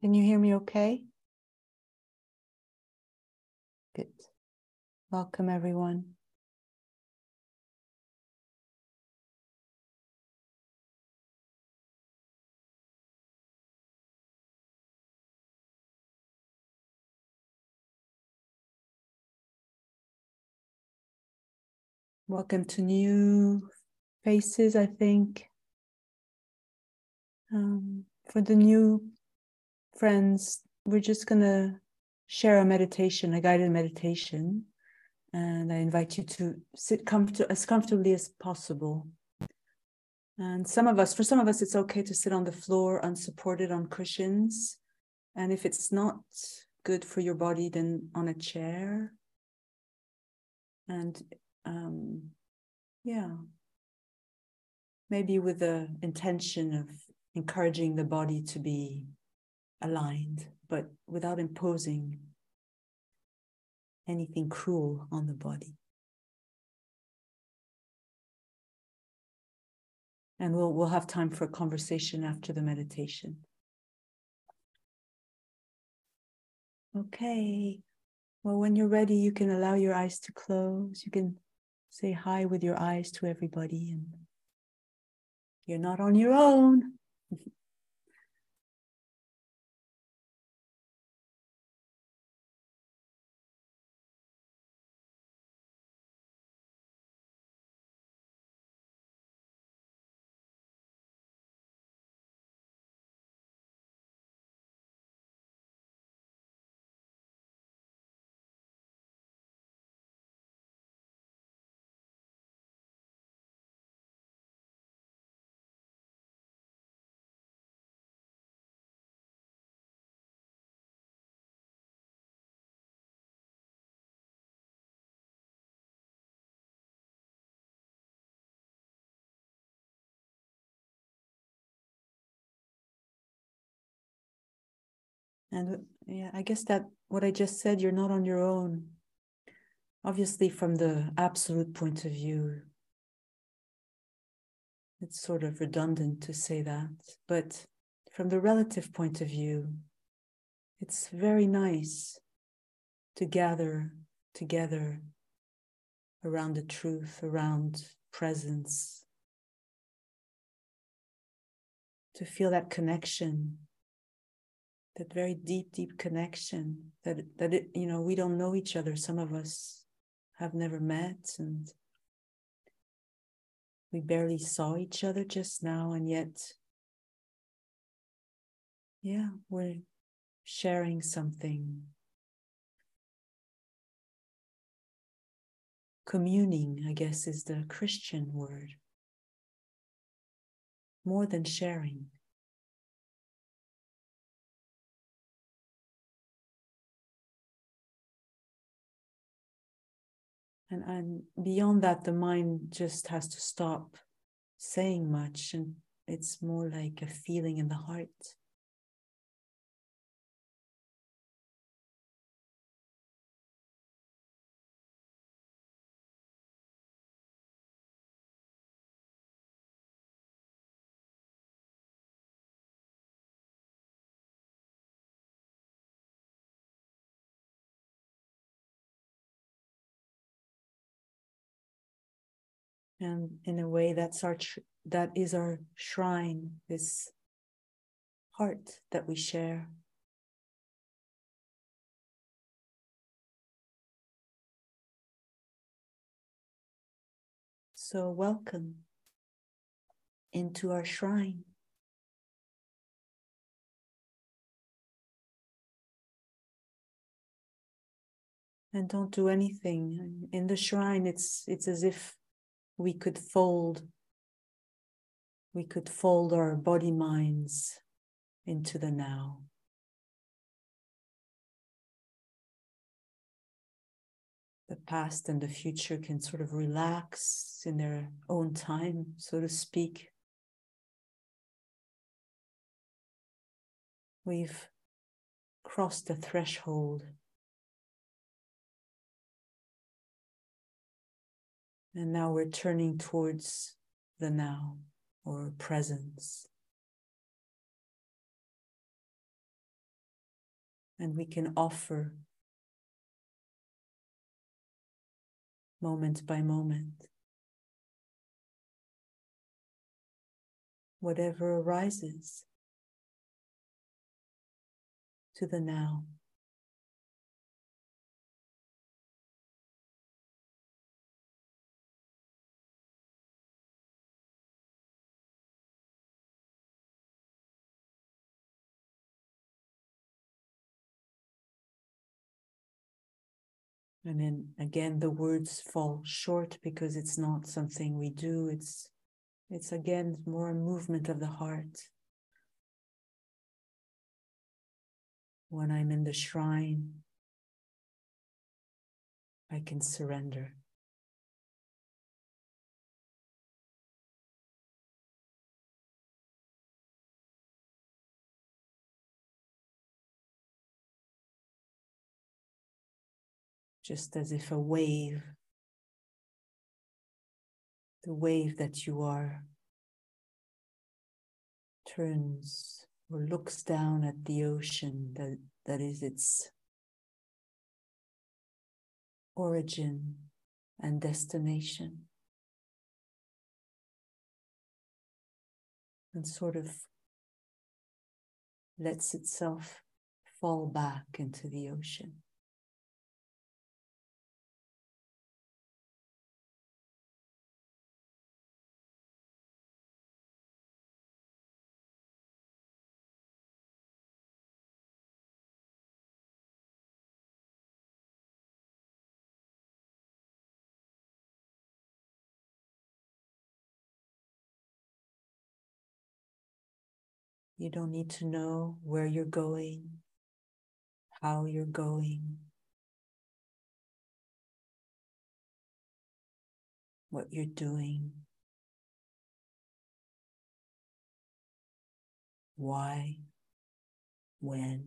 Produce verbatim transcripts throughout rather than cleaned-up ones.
Can you hear me okay? Good. Welcome, everyone. Welcome to new faces, I think. Um, for the new friends, we're just going to share a meditation, a guided meditation. And I invite you to sit comfort- as comfortably as possible. And some of us, for some of us, it's okay to sit on the floor unsupported on cushions. And if it's not good for your body, then on a chair. And um, yeah, maybe with the intention of encouraging the body to be aligned, but without imposing anything cruel on the body. And we'll we'll have time for a conversation after the meditation. Okay. Well, when you're ready, you can allow your eyes to close. You can say hi with your eyes to everybody, and you're not on your own. And yeah, I guess that what I just said, you're not on your own. Obviously, from the absolute point of view, it's sort of redundant to say that, but from the relative point of view, it's very nice to gather together around the truth, around presence, to feel that connection, that very deep, deep connection, that, that it, you know, we don't know each other. Some of us have never met, and we barely saw each other just now, and yet, yeah, we're sharing something. Communing, I guess, is the Christian word. More than sharing. And, and beyond that, the mind just has to stop saying much, and it's more like a feeling in the heart. And in a way, that's our tr- that is our shrine, this heart that we share. So welcome into our shrine. And don't do anything. In the shrine, it's it's as if we could fold, we could fold our body minds into the now. The past and the future can sort of relax in their own time, so to speak. We've crossed the threshold. And now we're turning towards the now, or presence. And we can offer moment by moment whatever arises to the now. And then again, the words fall short because it's not something we do. It's, it's again, more a movement of the heart. When I'm in the shrine, I can surrender. Just as if a wave, the wave that you are, turns or looks down at the ocean that, that is its origin and destination, and sort of lets itself fall back into the ocean. You don't need to know where you're going, how you're going, what you're doing, why, when.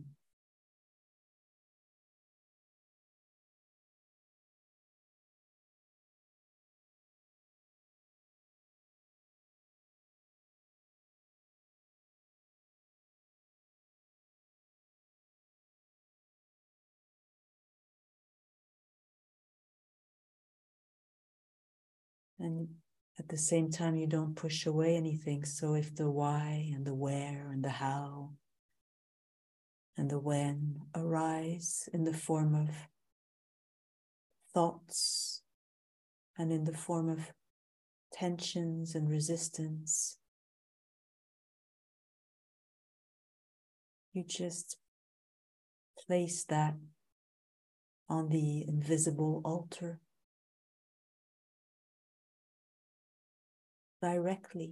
And at the same time, you don't push away anything. So if the why and the where and the how and the when arise in the form of thoughts and in the form of tensions and resistance, you just place that on the invisible altar directly.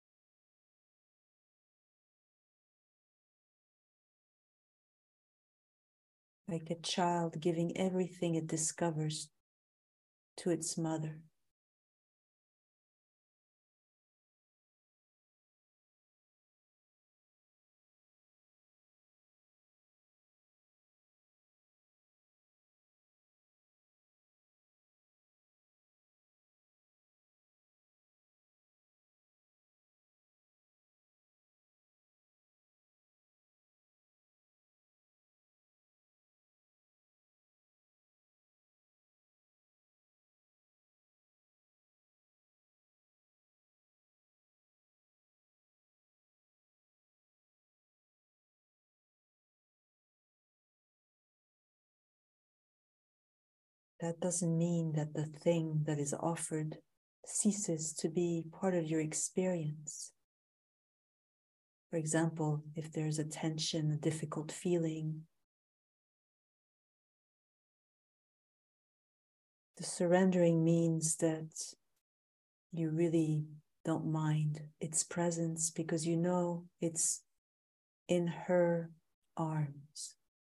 Like a child giving everything it discovers to its mother. That doesn't mean that the thing that is offered ceases to be part of your experience. For example, if there's a tension, a difficult feeling, the surrendering means that you really don't mind its presence because you know it's in her arms.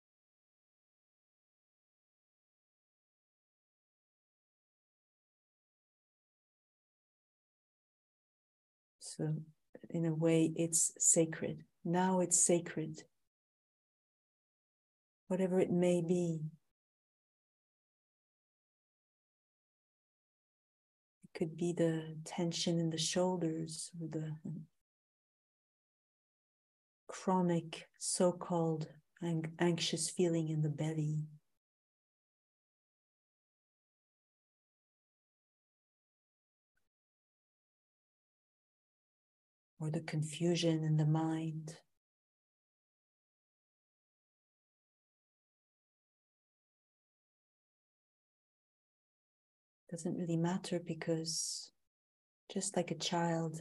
So in a way, it's sacred. Now it's sacred. Whatever it may be. It could be the tension in the shoulders, or the chronic so-called ang- anxious feeling in the belly. Or the confusion in the mind. Doesn't really matter, because just like a child,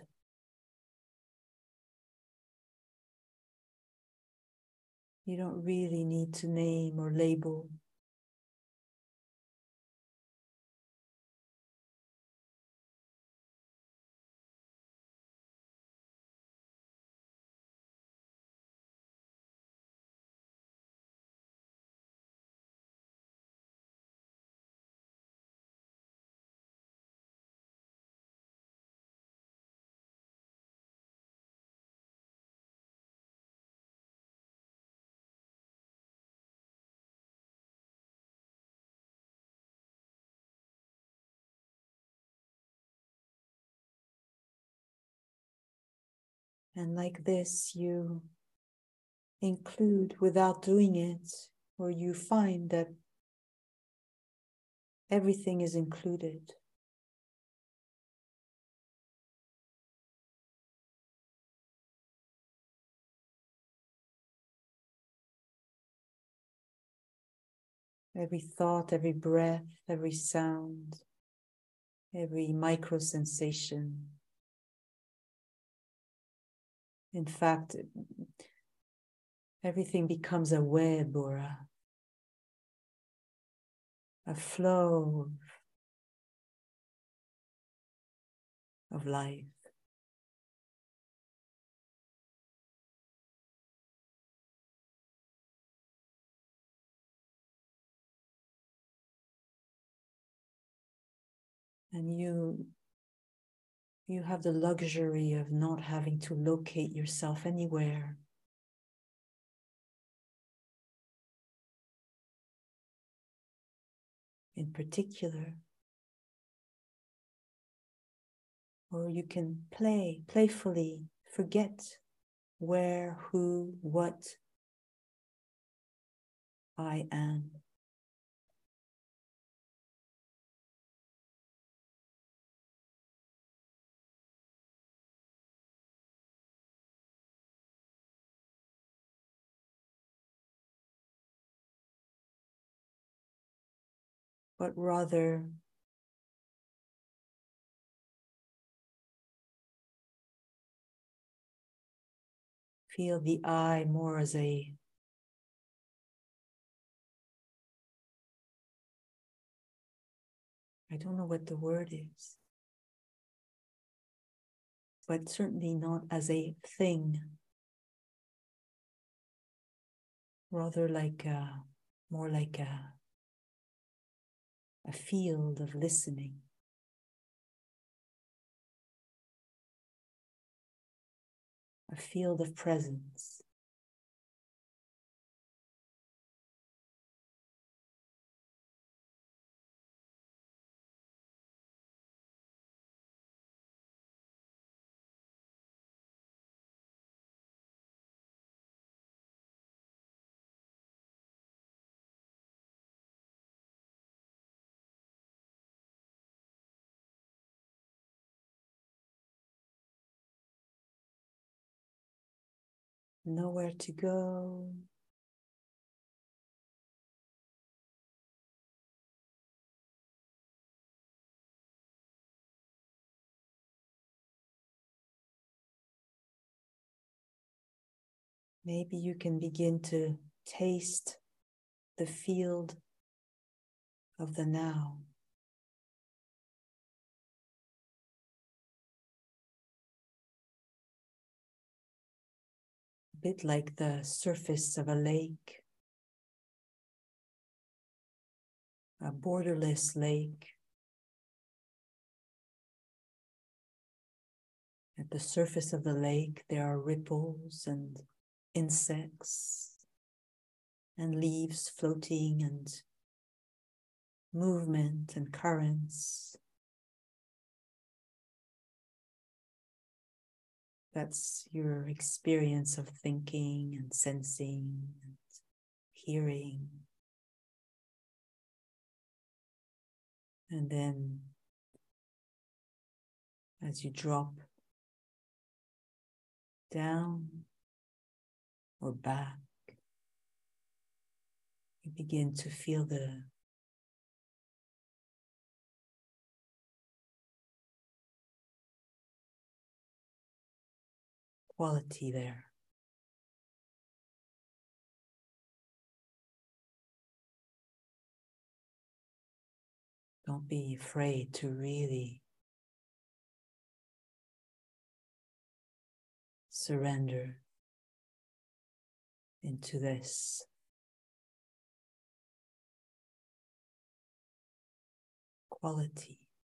you don't really need to name or label. And like this, you include without doing it, or you find that everything is included. Every thought, every breath, every sound, every micro sensation. In fact, everything becomes a web or a, a flow of life. And you, you have the luxury of not having to locate yourself anywhere. In particular, or you can play, playfully forget where, who, what I am. But rather feel the I more as a I don't know what the word is, but certainly not as a thing, rather like a, more like a, a field of listening. A field of presence. Nowhere to go. Maybe you can begin to taste the field of the now. A bit like the surface of a lake, a borderless lake. At the surface of the lake, there are ripples and insects and leaves floating and movement and currents. That's your experience of thinking and sensing and hearing. And then as you drop down or back, you begin to feel the quality there. Don't be afraid to really surrender into this quality.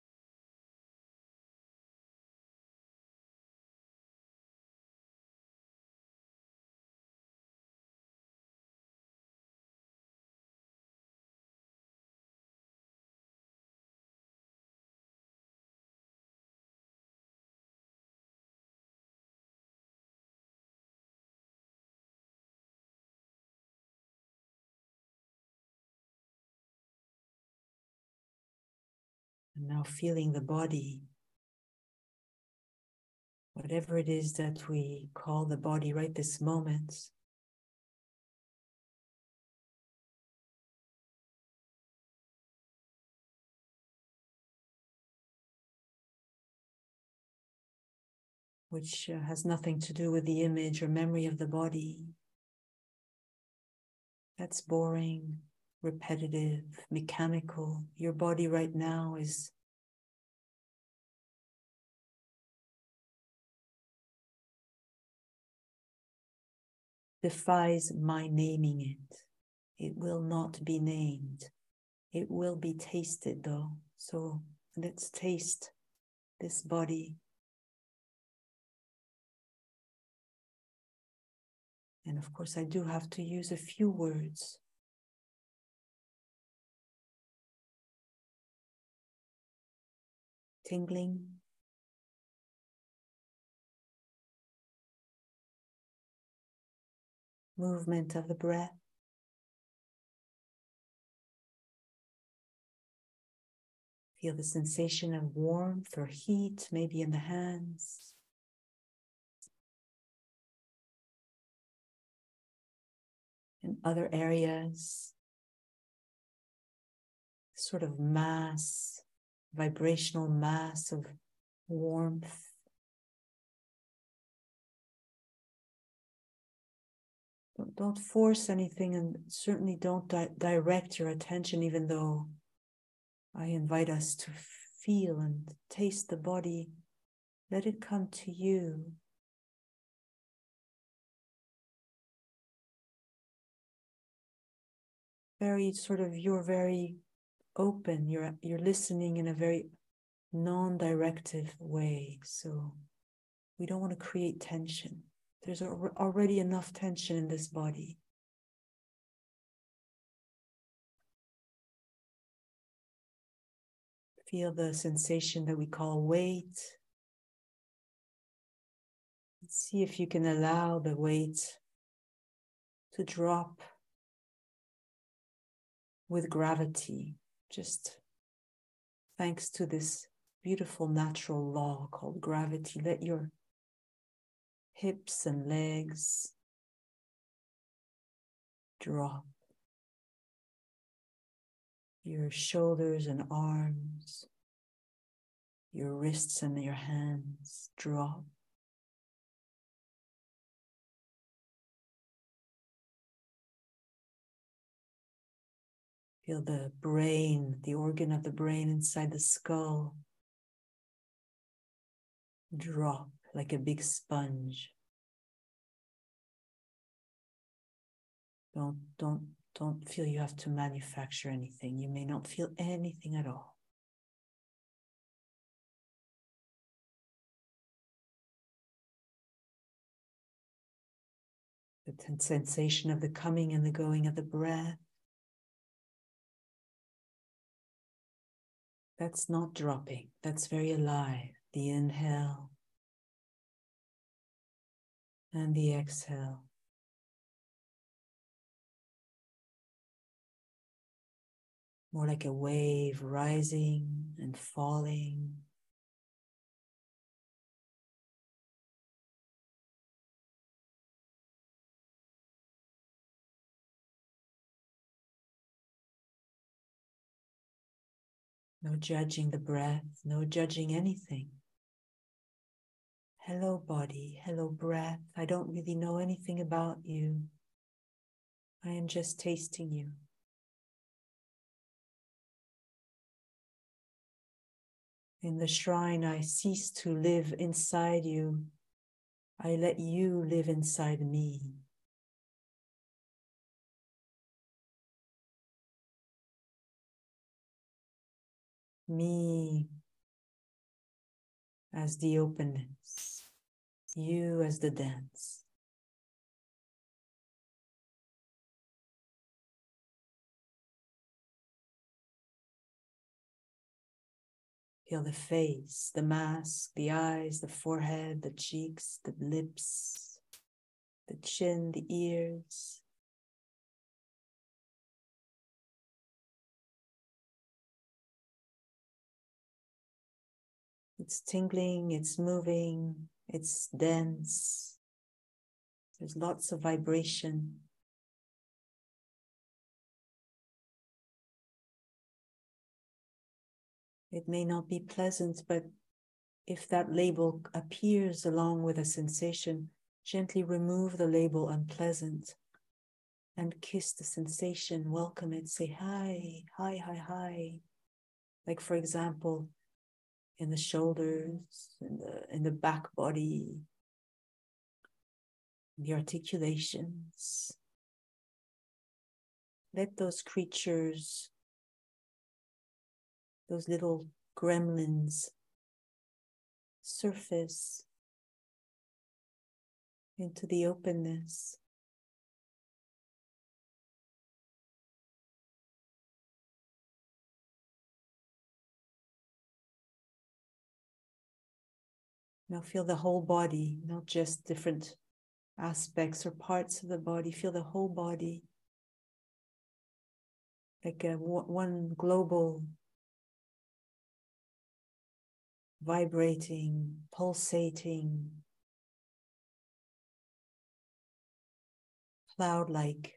And now feeling the body, whatever it is that we call the body right this moment, which uh, has nothing to do with the image or memory of the body. That's boring, repetitive, mechanical. Your body right now is defies my naming it. It will not be named. It will be tasted though. So let's taste this body. And of course, I do have to use a few words. Tingling. Movement of the breath. Feel the sensation of warmth or heat, maybe in the hands. In other areas. Sort of mass, vibrational mass of warmth. Don't, don't force anything, and certainly don't di- direct your attention, even though I invite us to feel and taste the body. Let it come to you. Very sort of, you're very open, you're, you're listening in a very non-directive way. So we don't want to create tension. There's already enough tension in this body. Feel the sensation that we call weight. See if you can allow the weight to drop with gravity, just thanks to this beautiful natural law called gravity. Let your hips and legs drop. Your shoulders and arms, your wrists and your hands drop. Feel the brain, the organ of the brain inside the skull, drop like a big sponge. Don't, don't, don't feel you have to manufacture anything. You may not feel anything at all. The sensation of the coming and the going of the breath. That's not dropping. That's very alive. The inhale and the exhale. more like a wave rising and falling. No judging the breath, no judging anything. Hello, body. Hello, breath. I don't really know anything about you. I am just tasting you. In the shrine, I cease to live inside you. I let you live inside me. Me as the openness, you as the dance. Feel the face, the mask, the eyes, the forehead, the cheeks, the lips, the chin, the ears. It's tingling, it's moving, it's dense. There's lots of vibration. It may not be pleasant, but if that label appears along with a sensation, gently remove the label unpleasant and kiss the sensation, welcome it, say hi, hi, hi, hi. Like, for example, in the shoulders, in the, in the back body, the articulations. Let those creatures, those little gremlins, surface into the openness. Now feel the whole body, not just different aspects or parts of the body. Feel the whole body like a one global, vibrating, pulsating, cloud-like.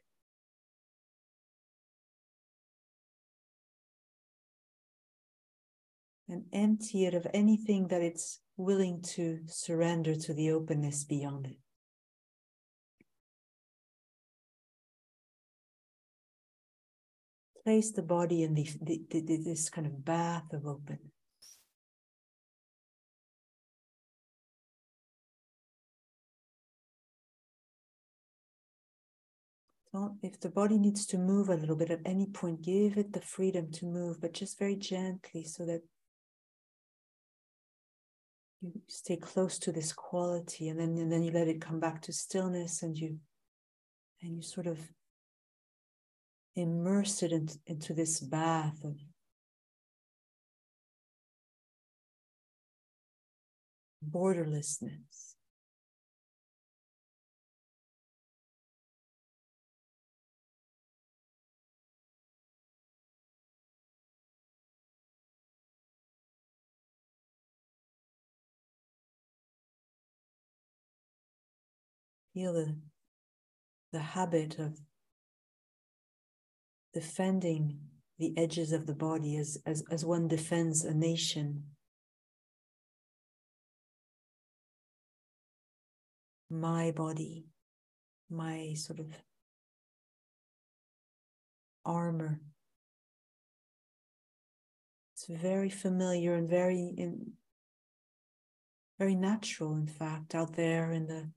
And empty it of anything that it's willing to surrender to the openness beyond it. Place the body in the, the, the, this kind of bath of openness. Don't, if the body needs to move a little bit at any point, give it the freedom to move, but just very gently so that you stay close to this quality, and then, and then you let it come back to stillness, and you and you sort of immerse it in, into this bath of borderlessness. Feel the, the habit of defending the edges of the body as, as, as one defends a nation. My body, my sort of armor. It's very familiar and very in, very natural, in fact, out there in the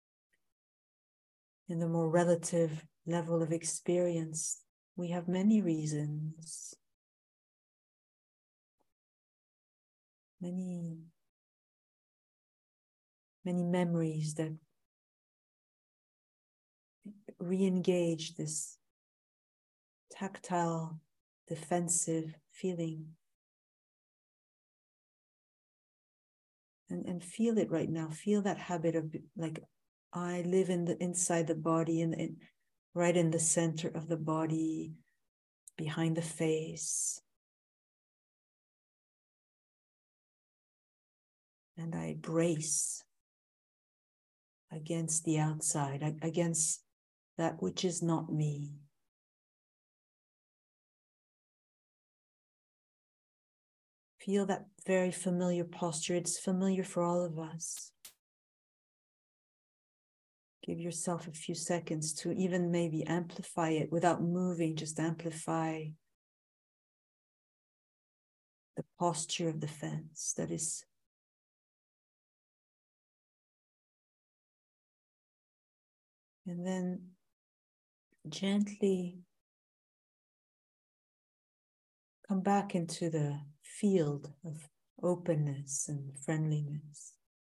in the more relative level of experience. We have many reasons, many, many memories that re-engage this tactile, defensive feeling. And, and feel it right now. Feel that habit of, like, I live in the inside the body, and in, right in the center of the body. behind the face. And I brace against the outside, against that which is not me. Feel that very familiar posture. It's familiar for all of us. Give yourself a few seconds to even maybe amplify it without moving, just amplify the posture of the fence that is and then gently come back into the field of openness and friendliness.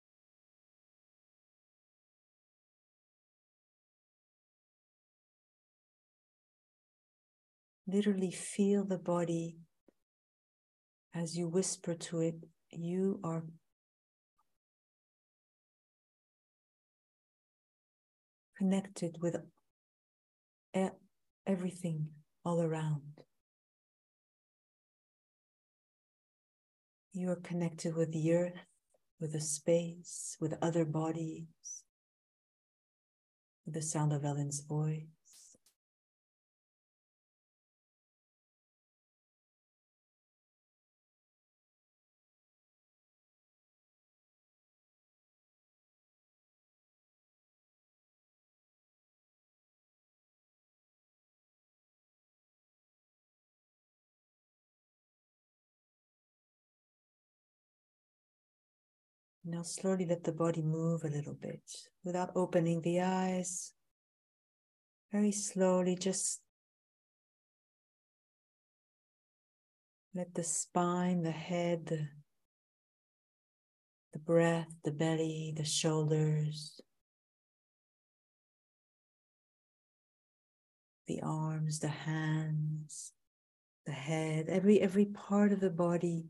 Literally feel the body as you whisper to it, you are connected with e- everything all around. You are connected with the earth, with the space, with other bodies, with the sound of Ellen's voice. Now slowly let the body move a little bit without opening the eyes. Very slowly, just let the spine, the head, the, the breath, the belly, the shoulders, the arms, the hands, the head, every, every part of the body,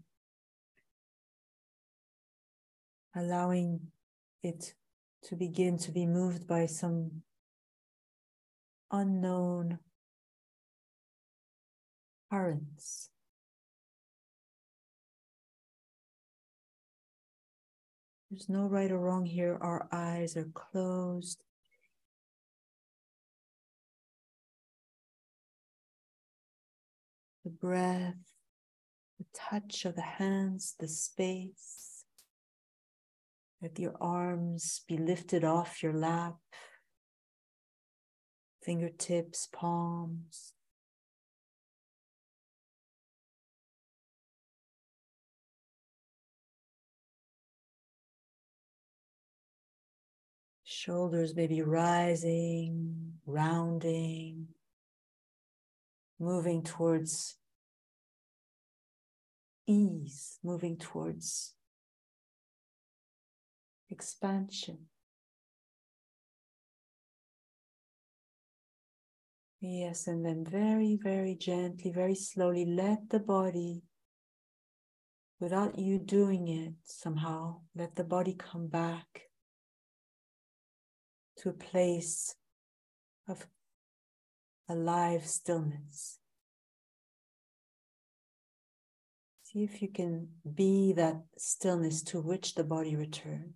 allowing it to begin to be moved by some unknown currents. There's no right or wrong here. Our eyes are closed. The breath, the touch of the hands, the space. Let your arms be lifted off your lap. Fingertips, palms. Shoulders maybe rising, rounding, moving towards ease, moving towards expansion. Yes, and then very, very gently, very slowly, let the body, without you doing it somehow, let the body come back to a place of alive stillness. See if you can be that stillness to which the body returns.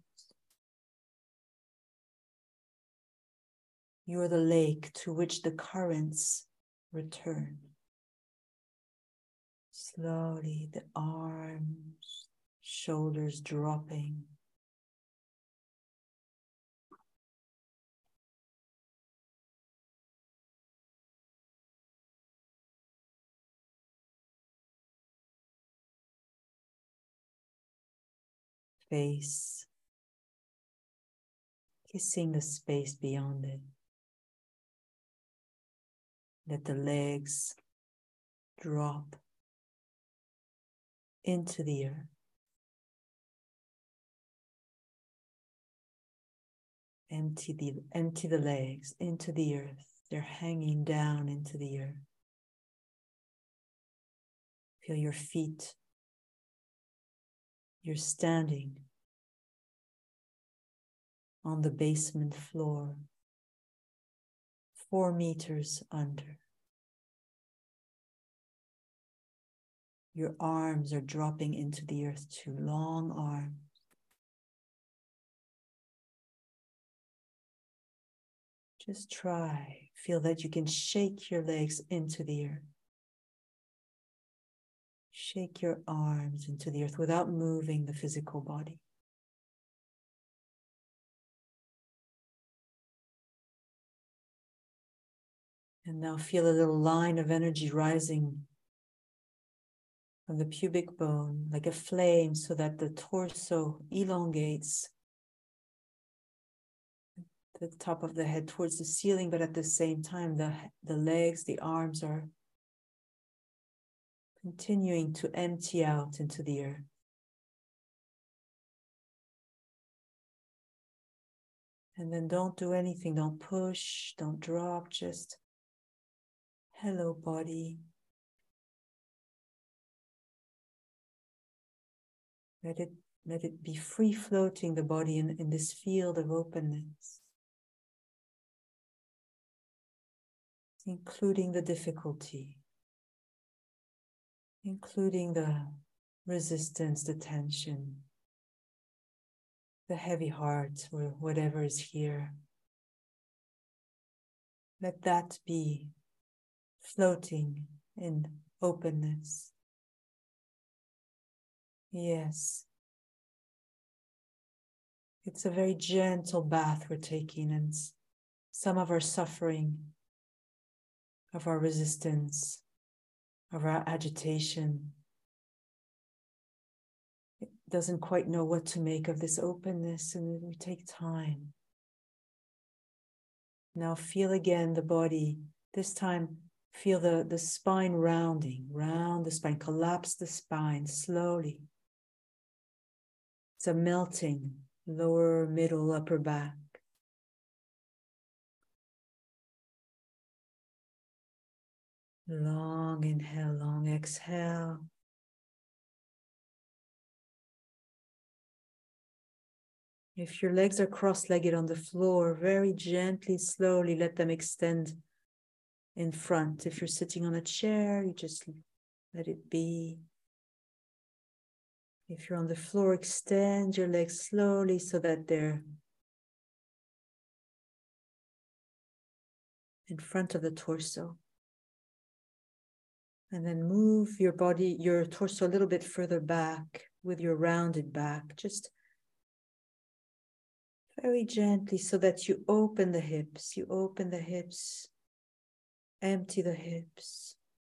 You are the lake to which the currents return. Slowly, the arms, shoulders dropping. Face, kissing the space beyond it. Let the legs drop into the earth. Empty the, empty the legs into the earth. They're hanging down into the earth. Feel your feet. You're standing on the basement floor, four meters under. Your arms are dropping into the earth too, long arms. Just try, feel that you can shake your legs into the earth. Shake your arms into the earth without moving the physical body. And now feel a little line of energy rising from the pubic bone like a flame so that the torso elongates the top of the head towards the ceiling, but at the same time the, the legs, the arms are continuing to empty out into the earth. And then don't do anything, don't push, don't drop, just hello body. Let it, let it be free floating, the body in, in this field of openness, including the difficulty, including the resistance, the tension, the heavy heart, or whatever is here. Let that be floating in openness. Yes. It's a very gentle bath we're taking, and some of our suffering, of our resistance, of our agitation, it doesn't quite know what to make of this openness, and we take time. Now feel again the body. This time feel the, the spine rounding, round the spine, collapse the spine slowly. It's a melting, lower, middle, upper back. Long inhale, long exhale. If your legs are cross-legged on the floor, very gently, slowly let them extend in front. If you're sitting on a chair, you just let it be. If you're on the floor, extend your legs slowly so that they're in front of the torso. And then move your body, your torso a little bit further back with your rounded back. Just very gently so that you open the hips. You open the hips, empty the hips.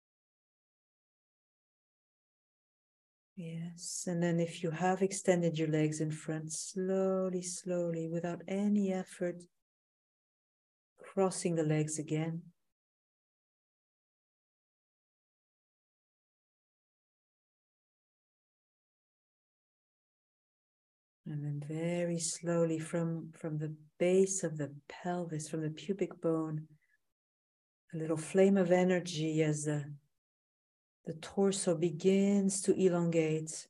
Yes, and then if you have extended your legs in front, slowly, slowly, without any effort, crossing the legs again. And then very slowly from, from the base of the pelvis, from the pubic bone, a little flame of energy as the, the torso begins to elongate.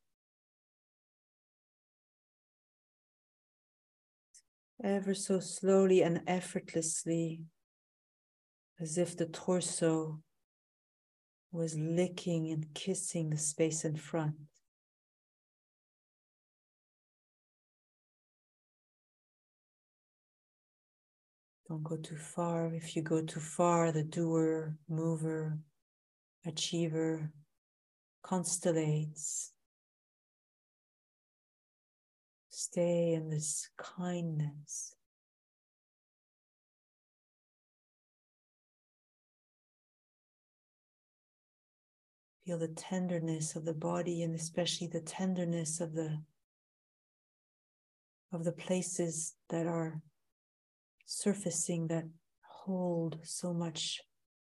Ever so slowly and effortlessly, as if the torso was licking and kissing the space in front. Don't go too far. If you go too far, the doer, mover, achiever constellates. Stay in this kindness. Feel the tenderness of the body, and especially the tenderness of the of the places that are surfacing, that hold so much,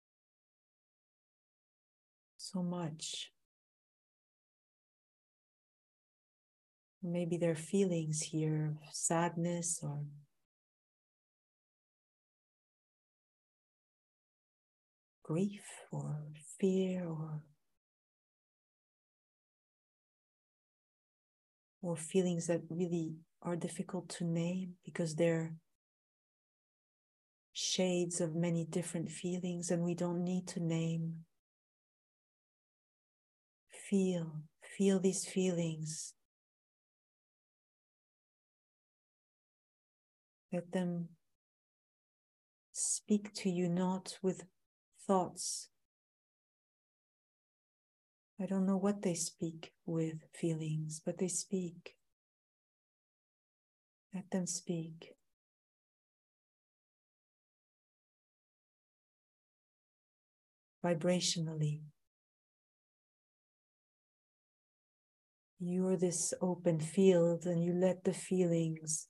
so much. Maybe there are feelings here of sadness or grief or fear or or feelings that really are difficult to name because they're shades of many different feelings, and we don't need to name feel, feel these feelings. Let them speak to you, not with thoughts. I don't know what they speak with, feelings, but they speak. Let them speak. Vibrationally. You're this open field and you let the feelings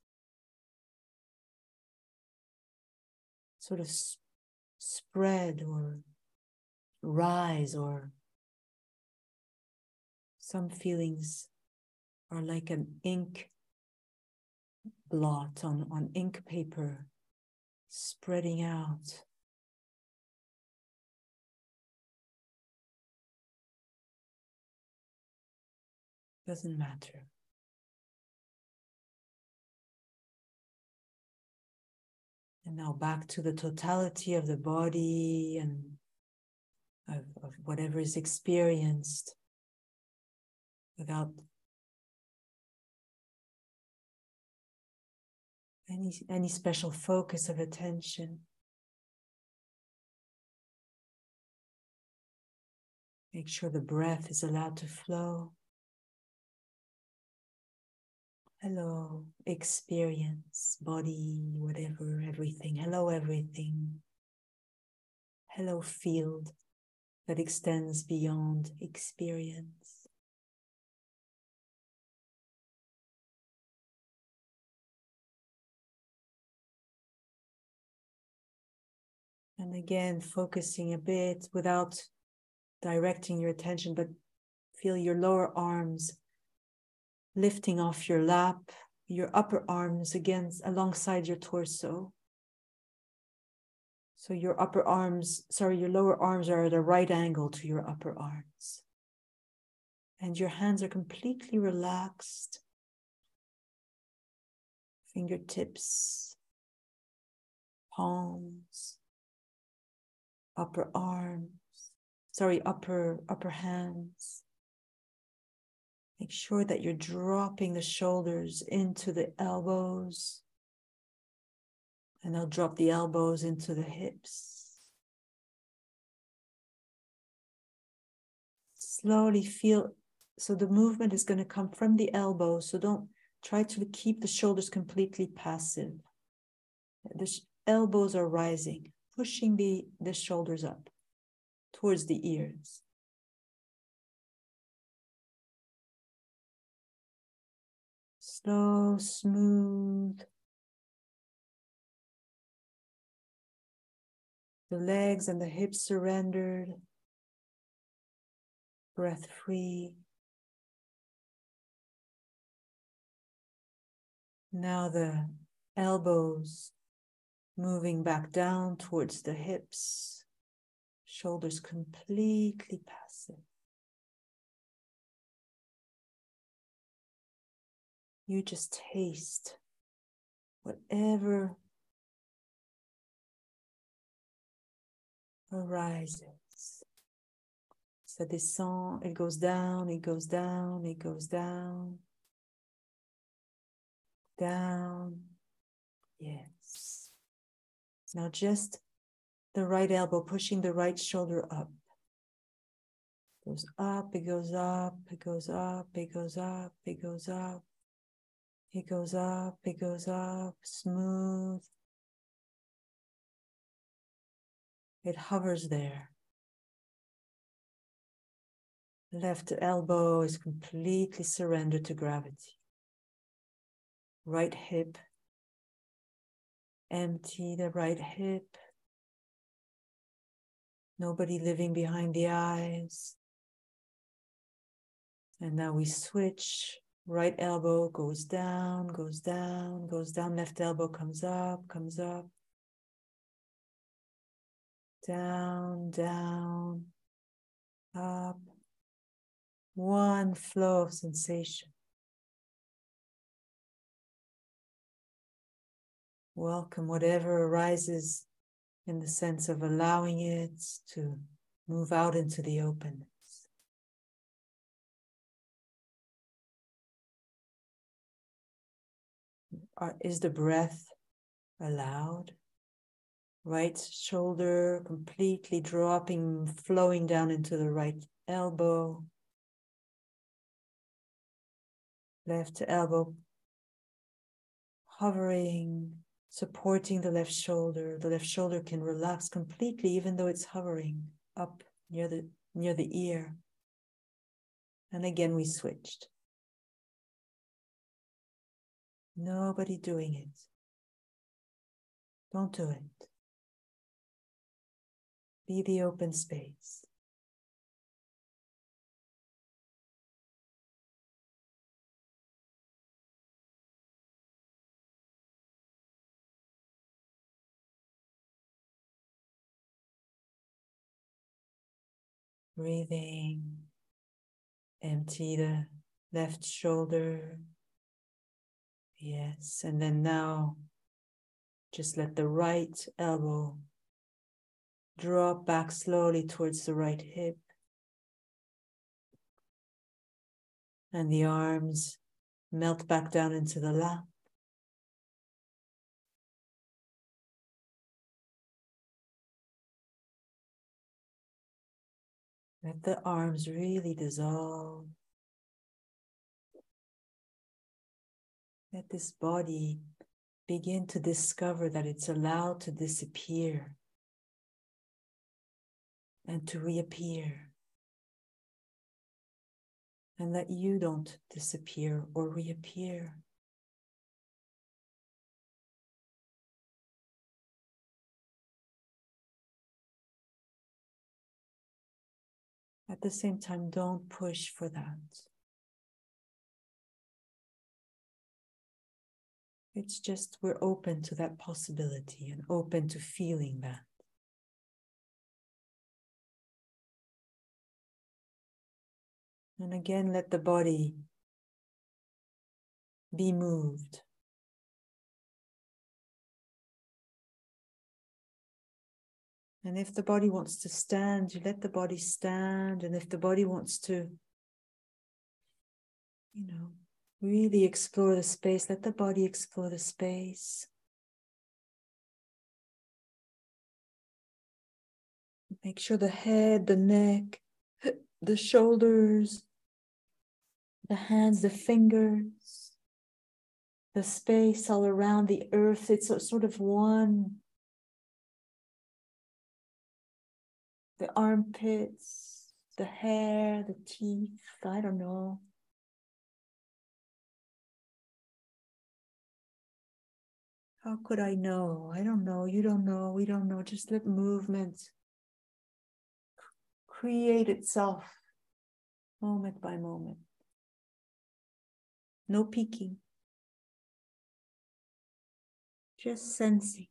sort of sp- spread or rise, or some feelings are like an ink blot on, on ink paper spreading out. Doesn't matter. And now back to the totality of the body and of, of whatever is experienced without any, any special focus of attention. Make sure the breath is allowed to flow. Hello, experience, body, whatever, everything. Hello, everything. Hello, field that extends beyond experience. And again, focusing a bit without directing your attention, but feel your lower arms lifting off your lap, your upper arms against alongside your torso. So your upper arms, sorry, your lower arms are at a right angle to your upper arms. And your hands are completely relaxed. Fingertips, palms, upper arms, sorry, upper, upper hands. Make sure that you're dropping the shoulders into the elbows. And I'll drop the elbows into the hips. Slowly feel, so the movement is going to come from the elbows, so don't try to keep the shoulders completely passive. The sh- elbows are rising, pushing the, the shoulders up towards the ears. Slow, smooth. The legs and the hips surrendered. Breath free. Now the elbows moving back down towards the hips. Shoulders completely passive. You just taste whatever arises. Ça descend, it goes down, it goes down, it goes down. Down. Yes. Now just the right elbow pushing the right shoulder up. Goes up, it goes up, it goes up, it goes up, it goes up. It goes up, it goes up, smooth. It hovers there. Left elbow is completely surrendered to gravity. Right hip, empty the right hip. Nobody living behind the eyes. And now we switch. Right elbow goes down, goes down, goes down. Left elbow comes up, comes up. Down, down, up. One flow of sensation. Welcome whatever arises in the sense of allowing it to move out into the openness. Are, is the breath allowed? Right shoulder completely dropping, flowing down into the right elbow. Left elbow hovering, supporting the left shoulder. The left shoulder can relax completely, even though it's hovering up near the, near the ear. And again, we switched. Nobody doing it. Don't do it. Be the open space. Breathing. Empty the left shoulder. Yes, and then now just let the right elbow drop back slowly towards the right hip. And the arms melt back down into the lap. Let the arms really dissolve. Let this body begin to discover that it's allowed to disappear and to reappear. And that you don't disappear or reappear. At the same time, don't push for that. It's just we're open to that possibility and open to feeling that. And again, let the body be moved. And if the body wants to stand, you let the body stand. And if the body wants to, you know, really explore the space, let the body explore the space. Make sure the head, the neck, the shoulders, the hands, the fingers, the space all around the earth, it's sort of one. The armpits, the hair, the teeth, I don't know. How could I know? I don't know. You don't know. We don't know. Just let movement create itself moment by moment. No peeking. Just sensing.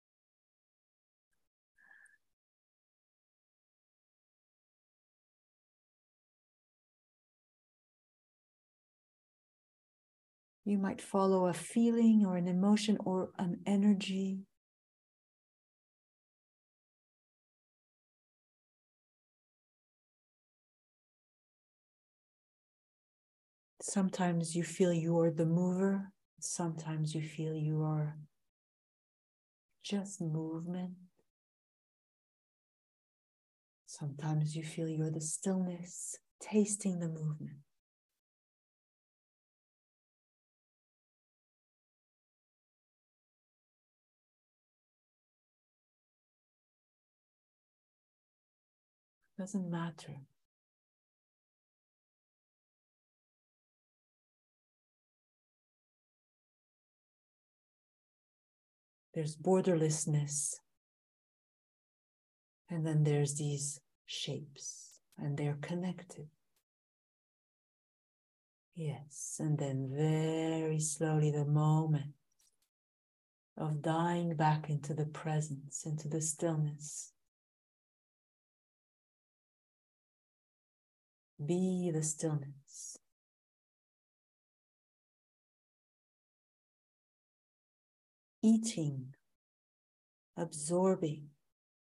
You might follow a feeling or an emotion or an energy. Sometimes you feel you are the mover. Sometimes you feel you are just movement. Sometimes you feel you're the stillness, tasting the movement. Doesn't matter. There's borderlessness. And then there's these shapes, and they're connected. Yes, and then very slowly the moment of dying back into the presence, into the stillness. Be the stillness. Eating, absorbing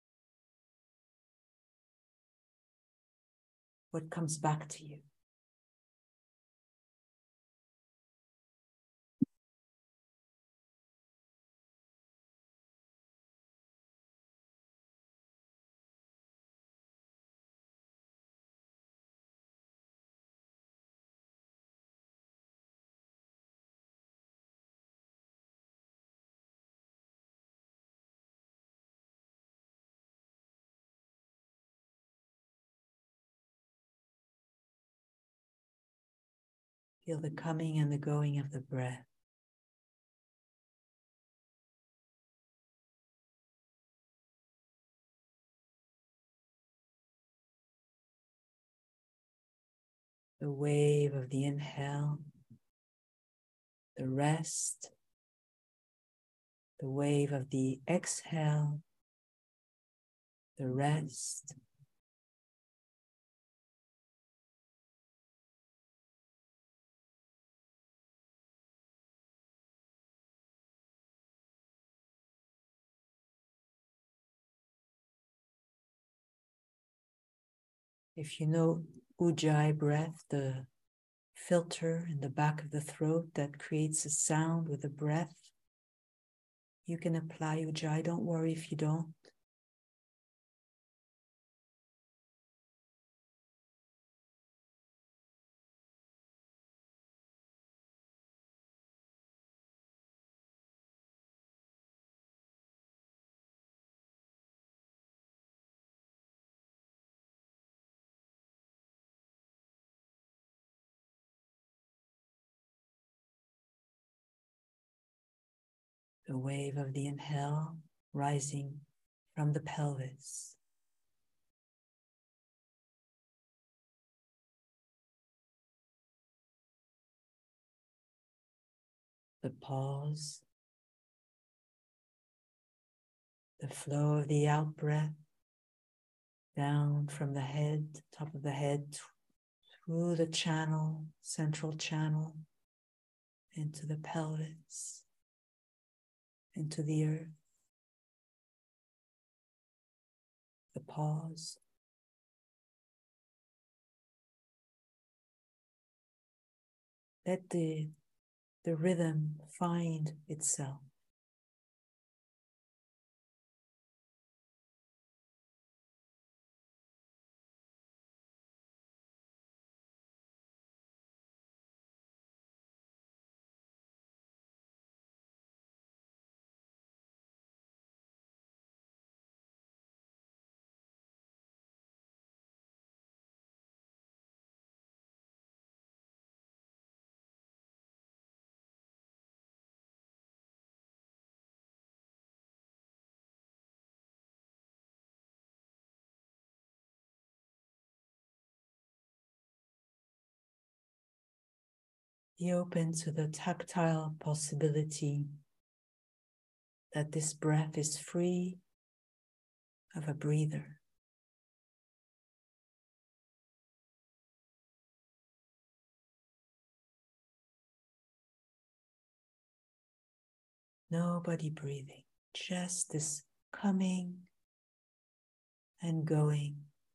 what comes back to you. Feel the coming and the going of the breath. The wave of the inhale, the rest, the wave of the exhale, the rest, if you know Ujjayi breath, the filter in the back of the throat that creates a sound with the breath, you can apply Ujjayi. Don't worry if you don't. The wave of the inhale rising from the pelvis. The pause. The flow of the out breath down from the head, top of the head, through the channel, central channel, into the pelvis, into the earth. The pause. Let the, the rhythm find itself. Be open to the tactile possibility that this breath is free of a breather. Nobody breathing, just this coming and going.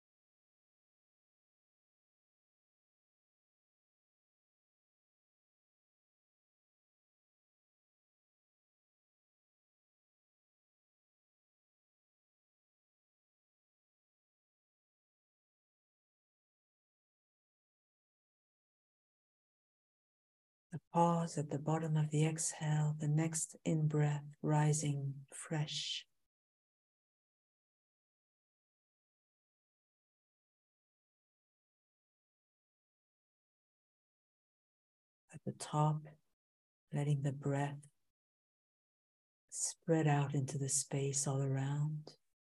A pause at the bottom of the exhale, the next in-breath rising fresh. At the top, letting the breath spread out into the space all around.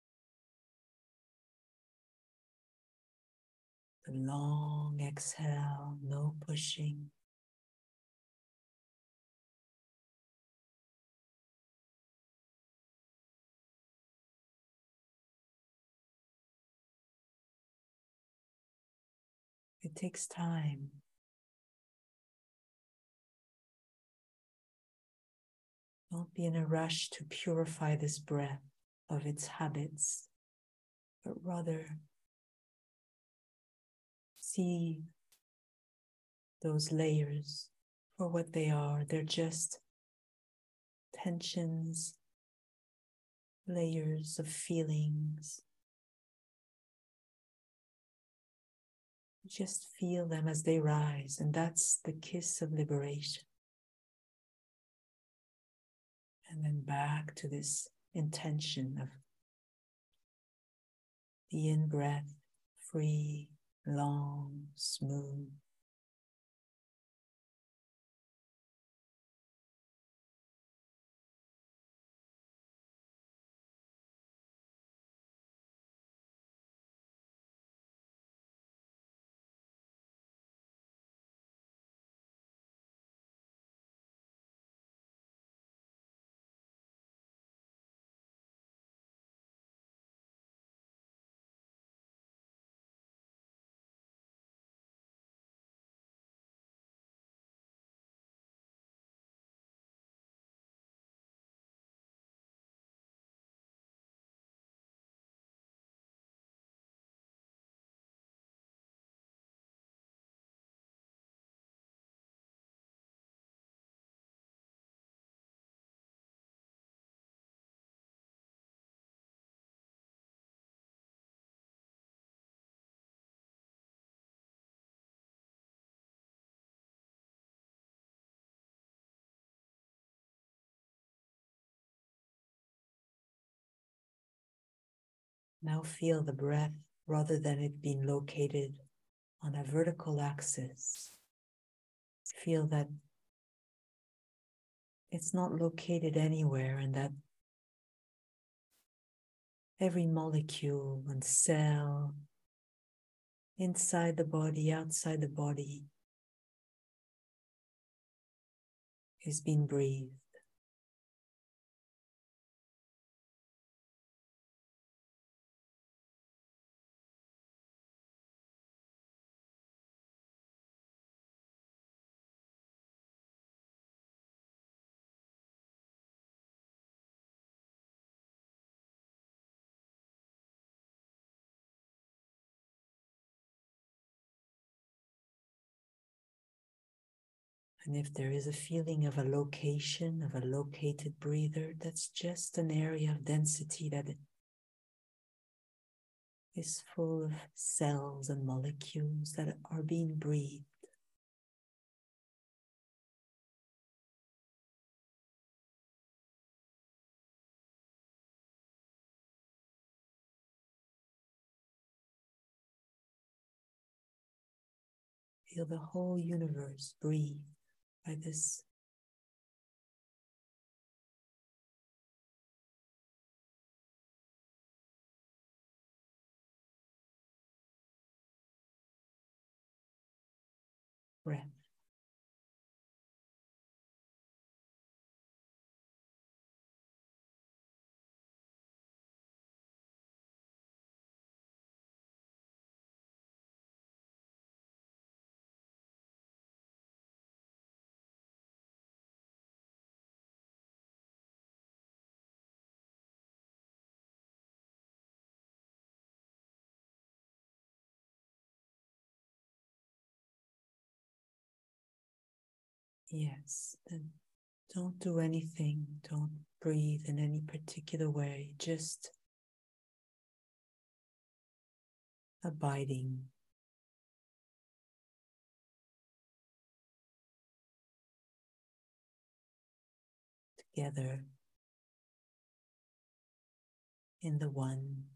The long exhale, no pushing. It takes time. Don't be in a rush to purify this breath of its habits, but rather see those layers for what they are. They're just tensions, layers of feelings. Just feel them as they rise, and that's the kiss of liberation. And then back to this intention of the in-breath, free, long, smooth. Now feel the breath rather than it being located on a vertical axis. Feel that it's not located anywhere and that every molecule and cell inside the body, outside the body is being breathed. And if there is a feeling of a location, of a located breather, that's just an area of density that is full of cells and molecules that are being breathed. Feel the whole universe breathe by this breath. Yes, then don't do anything. Don't breathe in any particular way. Just abiding. Together in the one.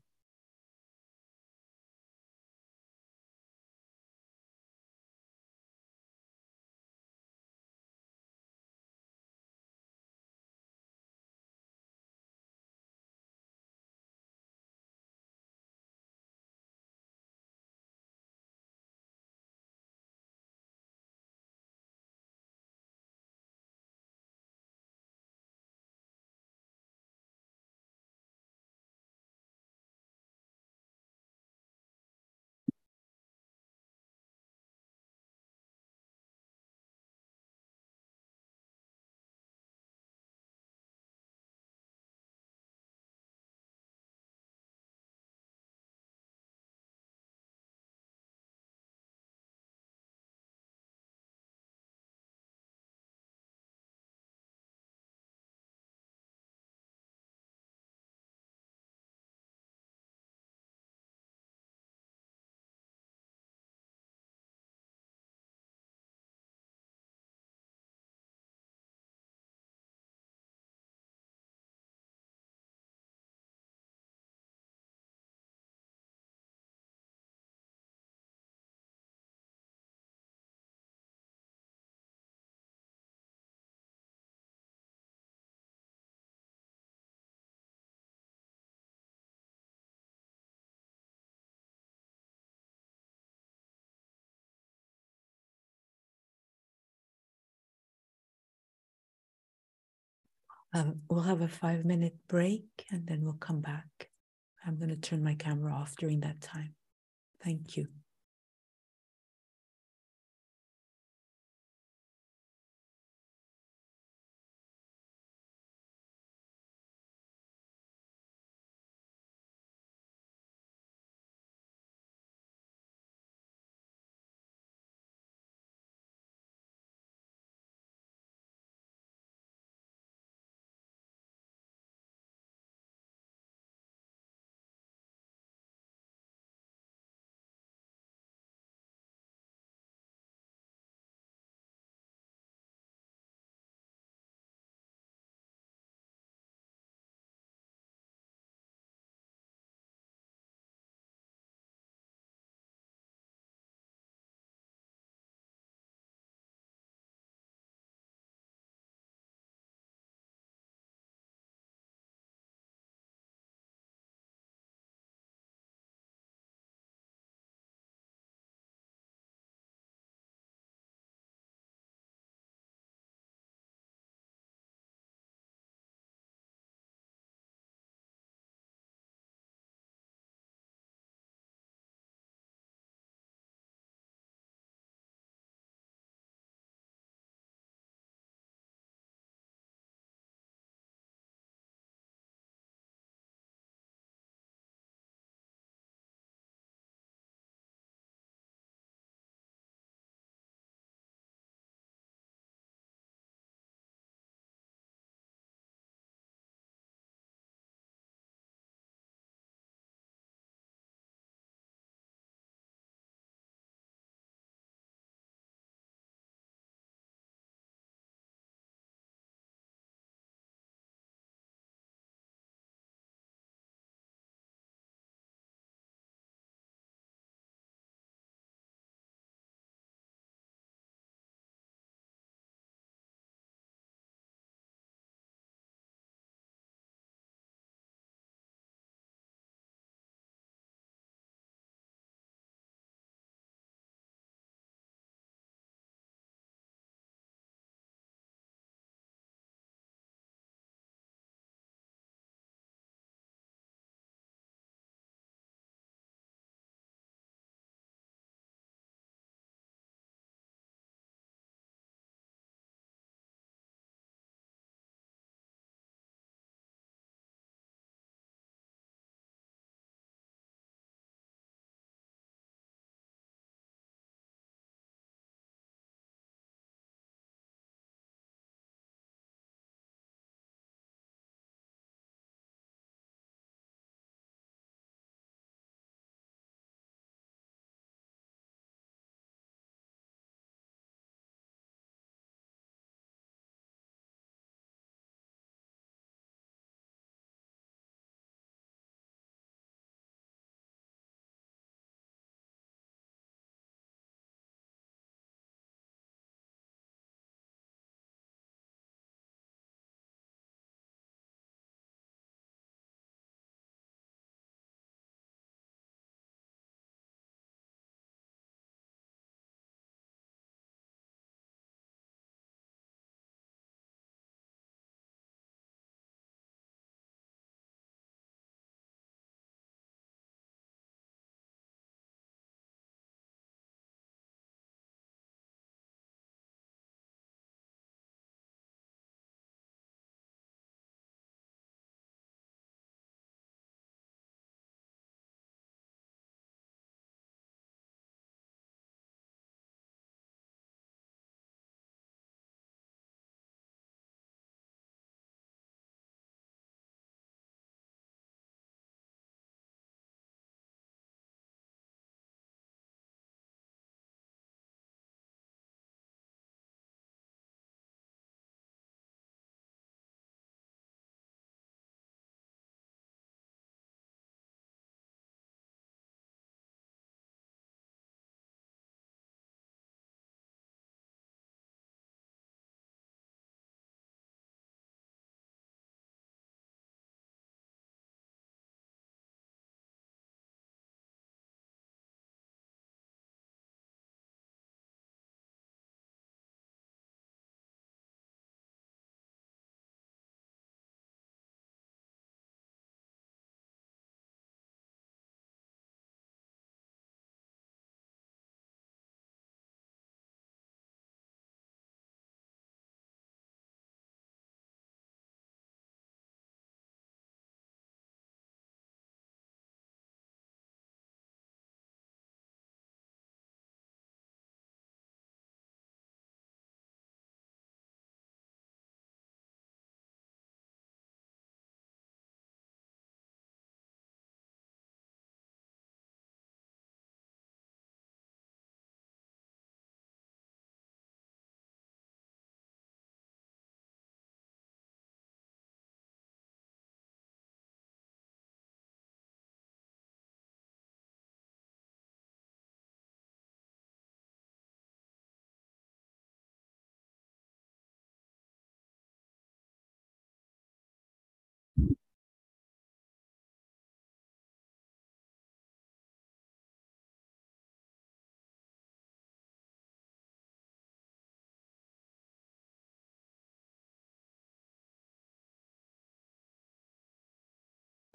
Um, we'll have a five minute break and then we'll come back. I'm going to turn my camera off during that time. Thank you.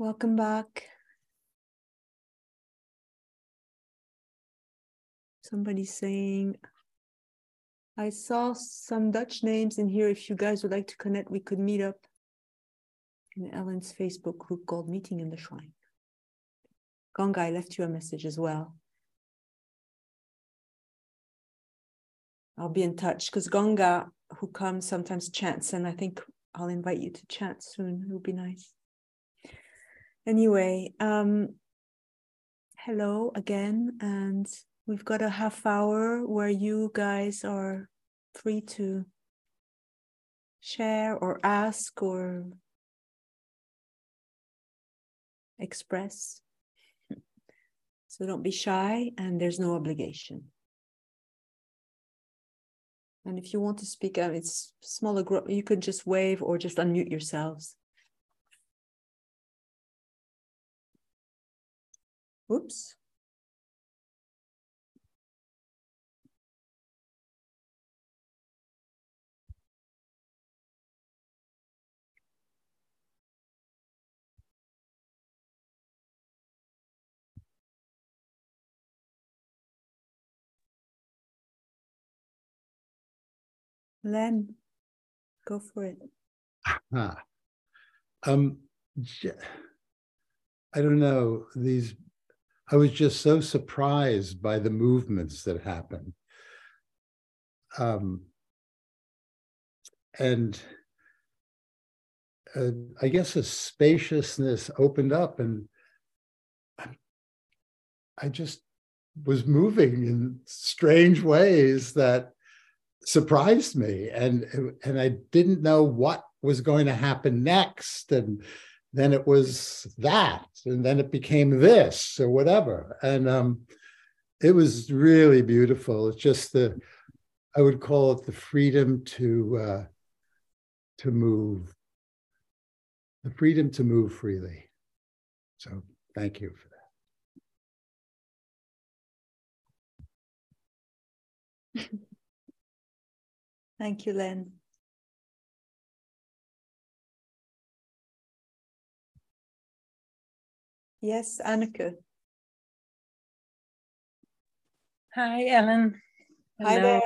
Welcome back. Somebody's saying, I saw some Dutch names in here. If you guys would like to connect, we could meet up in Ellen's Facebook group called Meeting in the Shrine. Ganga, I left you a message as well. I'll be in touch because Ganga, who comes, sometimes chants, and I think I'll invite you to chant soon. It would be nice. Anyway, um, hello again, and we've got a half hour where you guys are free to share or ask or express. So don't be shy, and there's no obligation. And if you want to speak, uh, it's smaller group, you could just wave or just unmute yourselves. Oops. Len, go for it. Huh. Um, I don't know, these, I was just so surprised by the movements that happened. Um, and uh, I guess a spaciousness opened up, and I just was moving in strange ways that surprised me, and and I didn't know what was going to happen next, and then it was that, and then it became this or whatever, and um it was really beautiful. It's just the, I would call it the freedom to uh to move, the freedom to move freely. So thank you for that. Thank you, Len. Yes, Anneke. Hi, Ellen. Hello. Hi there.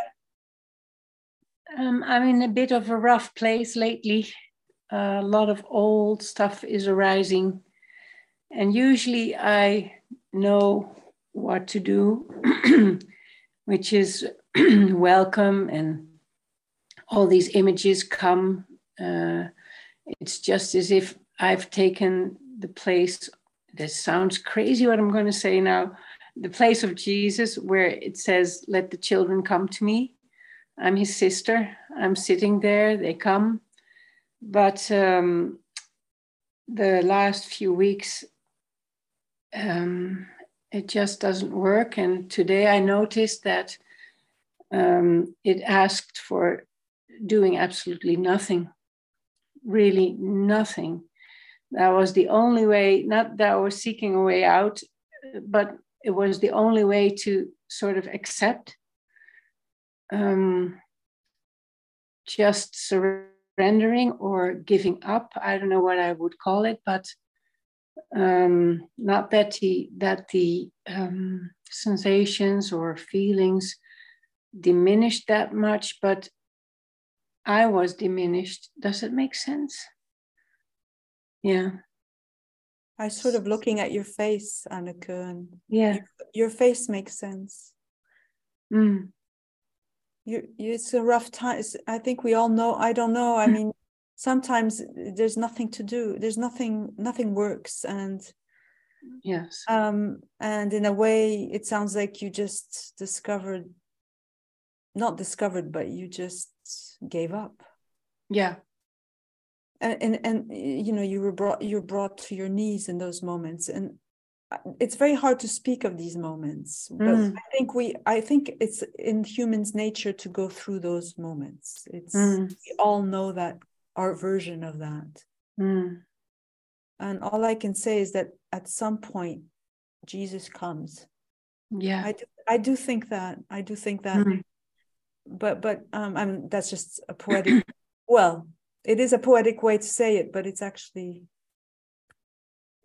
Um, I'm in a bit of a rough place lately. Uh, a lot of old stuff is arising. And usually I know what to do, which is welcome, and all these images come. Uh, it's just as if I've taken the place, this sounds crazy what I'm going to say now, the place of Jesus, where it says, let the children come to me. I'm his sister. I'm sitting there. They come. But um, the last few weeks, um, it just doesn't work. And today I noticed that um, it asked for doing absolutely nothing, really nothing. That was the only way, not that I was seeking a way out, but it was the only way to sort of accept, um, just surrendering or giving up. I don't know what I would call it, but um, not that the, that the um, sensations or feelings diminished that much, but I was diminished. Does it make sense? Yeah. I sort of looking at your face, Anneke, and yeah, your, your face makes sense. Mm. You, it's a rough time. It's, I think we all know. I don't know. I mean, sometimes there's nothing to do. There's nothing. Nothing works, and yes. Um, and in a way, it sounds like you just discovered, not discovered, but you just gave up. Yeah. And, and, and you know, you were brought, you're brought to your knees in those moments. And it's very hard to speak of these moments, but Mm. I think we, I think it's in humans' nature to go through those moments. It's, Mm. we all know that, our version of that. Mm. And all I can say is that at some point, Jesus comes. Yeah. I do, I do think that. I do think that. Mm. But but um, I'm that's just a poetic. Well, it is a poetic way to say it, but it's actually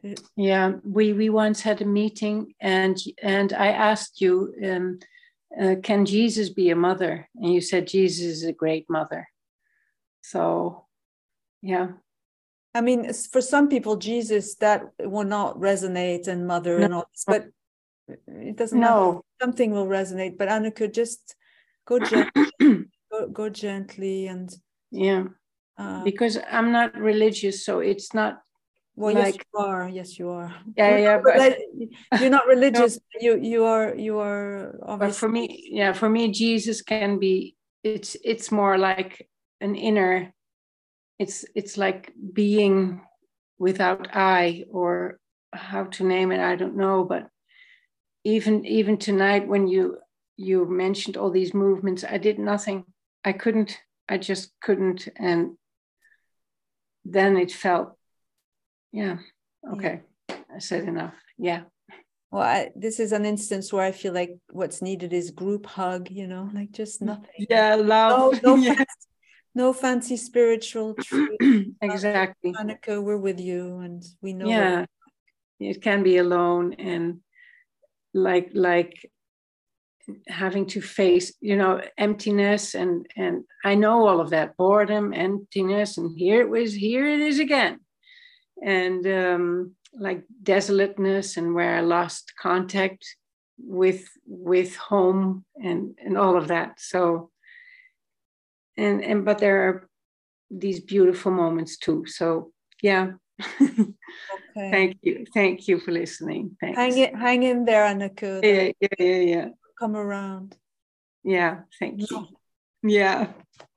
Yeah, we we once had a meeting, and and I asked you, um, uh, can Jesus be a mother? And you said Jesus is a great mother. So, yeah. I mean, for some people, Jesus, that will not resonate, and mother No. and all this, but it doesn't No. matter. Something will resonate. But Anneke, just go gently, go, go gently, and yeah, uh, because I'm not religious, so it's not. Well, like, yes, you are. Yes, you are. Yeah, you're yeah, not, but you're not religious. No. You, you are, you are obviously. But for me, yeah, for me, Jesus can be. It's, it's more like an inner. It's, it's like being without I, or how to name it. I don't know. But even, even tonight, when you, you mentioned all these movements, I did nothing. I couldn't. I just couldn't, and then it felt. Yeah. Okay. Yeah. I said enough. Yeah. Well, I, this is an instance where I feel like what's needed is group hug, you know, like just nothing. Yeah, love. No, no, yeah. fancy, no fancy spiritual truth. Exactly. Anneke, we're with you, and we know. Yeah, what... it can be alone, and like like having to face, you know, emptiness, and and I know all of that, boredom, emptiness, and here it was, here it is again, and um, like desolateness, and where I lost contact with with home, and and all of that. So and and but there are these beautiful moments too. So yeah. Okay. Thank you. Thank you for listening. Thanks. Hang it, hang in there, Anneke. Yeah, yeah, yeah, yeah. Come around. Yeah, thank no. you. Yeah.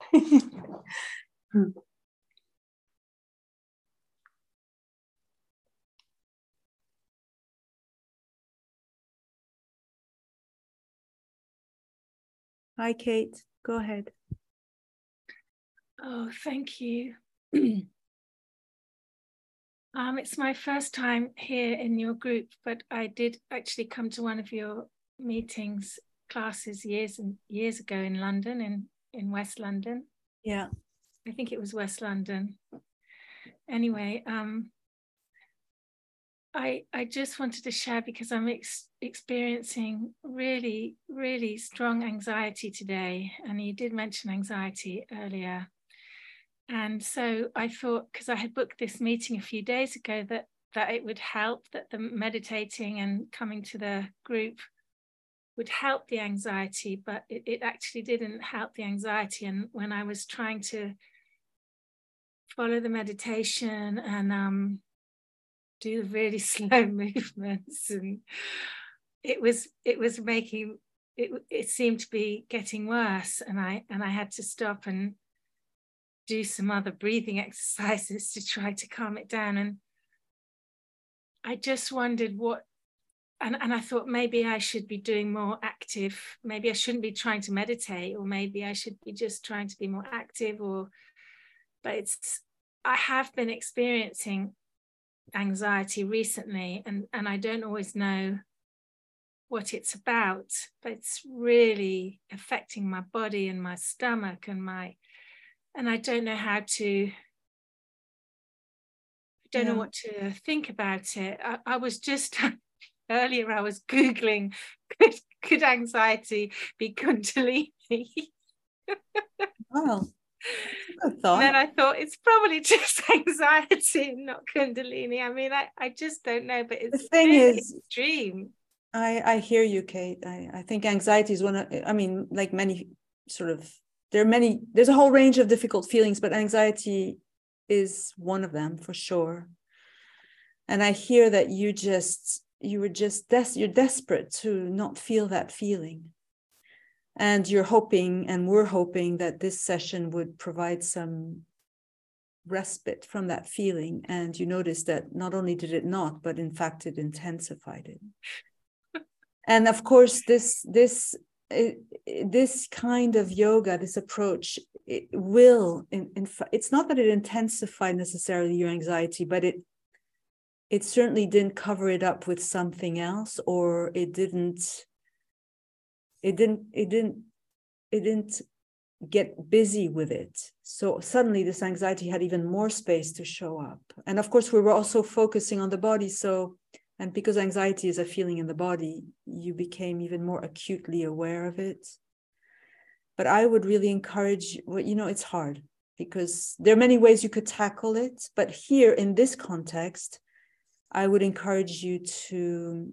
Hi, Kate. Go ahead. Oh, thank you. um, it's my first time here in your group, but I did actually come to one of your meetings, classes years and years ago in London, in, in West London. Yeah. I think it was West London. Anyway, um, I, I just wanted to share, because I'm ex experiencing really, really strong anxiety today. And you did mention anxiety earlier. And so I thought, because I had booked this meeting a few days ago, that, that it would help, that the meditating and coming to the group would help the anxiety, but it, it actually didn't help the anxiety. And when I was trying to follow the meditation and um, do really slow movements, and it was it was making it it seemed to be getting worse, and I and I had to stop and do some other breathing exercises to try to calm it down. And I just wondered what, and, and I thought maybe I should be doing more active, maybe I shouldn't be trying to meditate, or maybe I should be just trying to be more active, or but it's I have been experiencing anxiety recently, and and I don't always know what it's about, but it's really affecting my body and my stomach and my and I don't know how to I don't yeah. know what to think about it. I, I was just earlier I was Googling, could, could anxiety be Kundalini? Wow. And then I thought it's probably just anxiety and not Kundalini. I mean, I, I just don't know, but it's the thing really is extreme. I, I hear you, Kate. I, I think anxiety is one of, I mean, like many sort of, there are many, there's a whole range of difficult feelings, but anxiety is one of them for sure. And I hear that you just, you were just, des- you're desperate to not feel that feeling. And you're hoping, and we're hoping, that this session would provide some respite from that feeling. And you notice that not only did it not, but in fact, it intensified it. And of course, this, this, it, this kind of yoga, this approach, it will, in, in fact, it's not that it intensified necessarily your anxiety, but it, it certainly didn't cover it up with something else, or it didn't, It didn't, it didn't, it didn't get busy with it. So suddenly this anxiety had even more space to show up. And of course, we were also focusing on the body. So, and because anxiety is a feeling in the body, you became even more acutely aware of it. But I would really encourage, well, you know, it's hard because there are many ways you could tackle it. But here in this context, I would encourage you to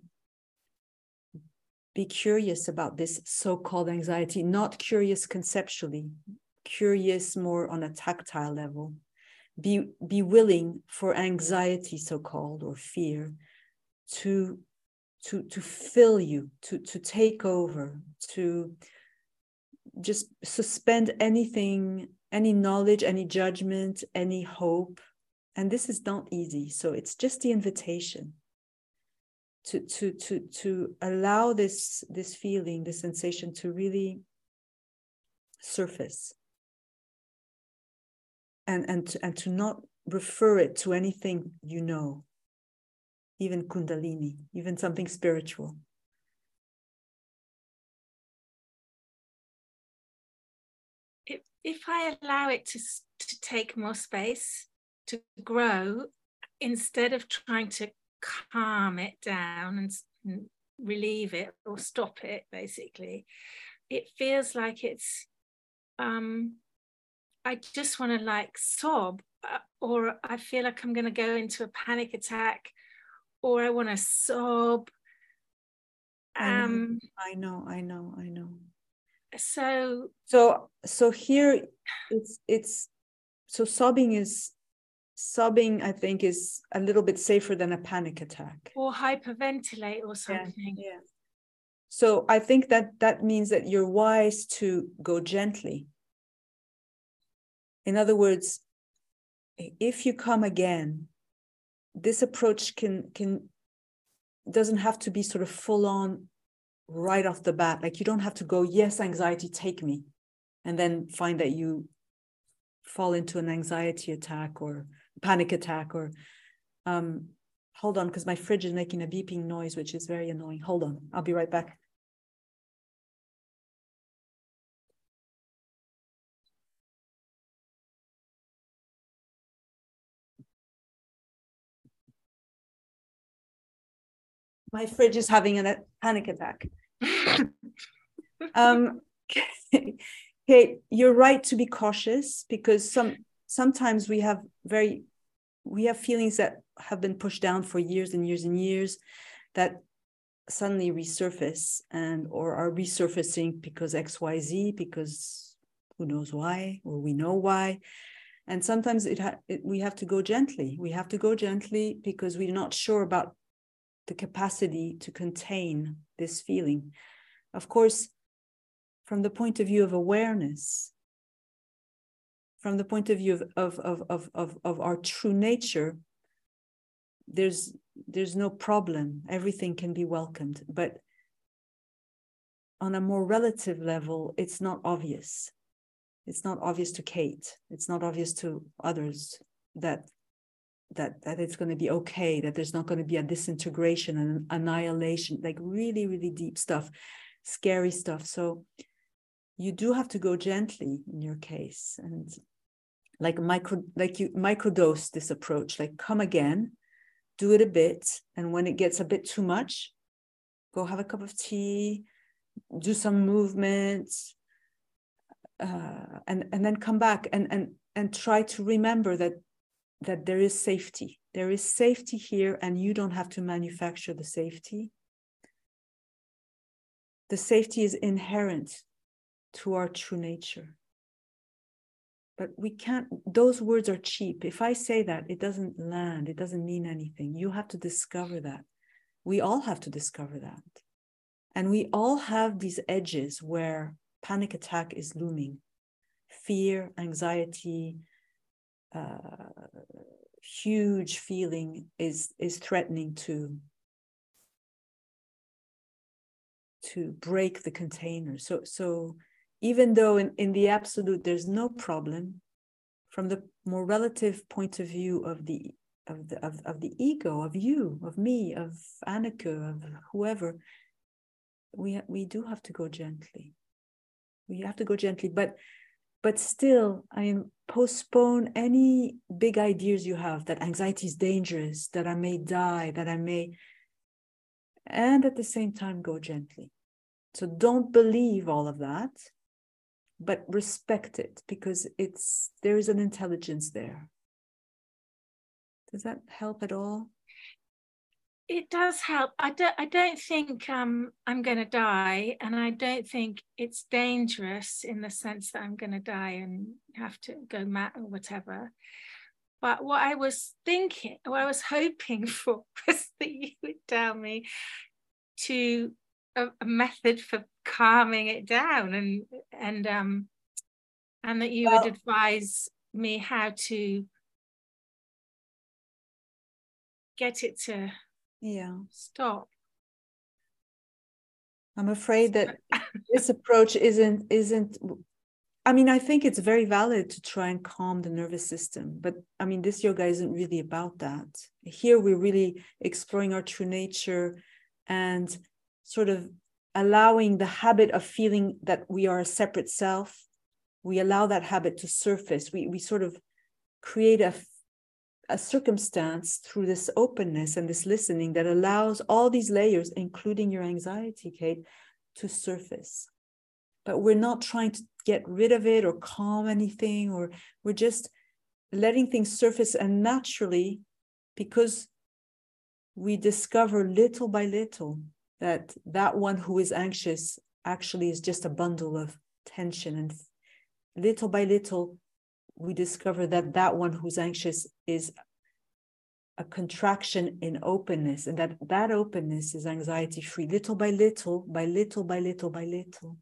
be curious about this so-called anxiety, not curious conceptually, curious more on a tactile level. Be, be willing for anxiety, so-called, or fear, to, to, to fill you, to, to take over, to just suspend anything, any knowledge, any judgment, any hope. And this is not easy. So it's just the invitation to to to to allow this this feeling, this sensation to really surface, and and to, and to not refer it to anything, you know, even Kundalini, even something spiritual. If if I allow it to to take more space, to grow, instead of trying to calm it down and, and relieve it or stop it, basically, it feels like it's um I just want to like sob, uh, or I feel like I'm going to go into a panic attack, or I want to sob. um I know I know I know so so so here it's it's so sobbing is sobbing, I think, is a little bit safer than a panic attack. Or hyperventilate or something. Yeah, yeah. So I think that that means that you're wise to go gently. In other words, if you come again, this approach can can doesn't have to be sort of full on right off the bat. Like you don't have to go, yes, anxiety, take me, and then find that you fall into an anxiety attack or panic attack or um hold on, because my fridge is making a beeping noise, which is very annoying. Hold on, I'll be right back. My fridge is having a panic attack. um okay, you're right to be cautious, because some sometimes we have very we have feelings that have been pushed down for years and years and years that suddenly resurface and or are resurfacing because X Y Z, because who knows why, or we know why. And sometimes it, ha- it we have to go gently. We have to go gently because we're not sure about the capacity to contain this feeling. Of course, from the point of view of awareness, from the point of view of, of, of, of, of, of our true nature, there's there's no problem. Everything can be welcomed. But on a more relative level, it's not obvious. It's not obvious to Kate. It's not obvious to others that that that it's going to be okay, that there's not going to be a disintegration and an annihilation, like really, really deep stuff, scary stuff. So you do have to go gently in your case, and like micro, like you microdose this approach, like come again, do it a bit. And when it gets a bit too much, go have a cup of tea, do some movements, uh, and, and then come back and, and, and try to remember that, that there is safety. There is safety here, and you don't have to manufacture the safety. The safety is inherent to our true nature. But we can't, those words are cheap. If I say that, it doesn't land, it doesn't mean anything. You have to discover that. We all have to discover that. And we all have these edges where panic attack is looming. Fear, anxiety, uh, huge feeling is, is threatening to, to break the container. So, so even though in, in the absolute there's no problem, from the more relative point of view of the of the of, of the ego, of you, of me, of Anneke, of whoever, we we do have to go gently. We have to go gently, but but still, I mean, postpone any big ideas you have that anxiety is dangerous, that I may die, that I may, and at the same time, go gently. So don't believe all of that, but respect it, because it's, there is an intelligence there. Does that help at all? It does help. I don't, I don't think um, I'm going to die, and I don't think it's dangerous in the sense that I'm going to die and have to go mad or whatever. But what I was thinking, what I was hoping for, was that you would tell me to a, a method for calming it down, and and um and that you well, would advise me how to get it to yeah stop. I'm afraid that this approach isn't isn't I mean, I think it's very valid to try and calm the nervous system, but I mean, this yoga isn't really about that. Here we're really exploring our true nature and sort of allowing the habit of feeling that we are a separate self. We allow that habit to surface. We we sort of create a a circumstance through this openness and this listening that allows all these layers, including your anxiety, Kate, to surface. But we're not trying to get rid of it or calm anything, or we're just letting things surface. And naturally, because we discover little by little that that one who is anxious actually is just a bundle of tension, and little by little, we discover that that one who's anxious is a contraction in openness, and that that openness is anxiety free. Little by little, by little, by little, by little.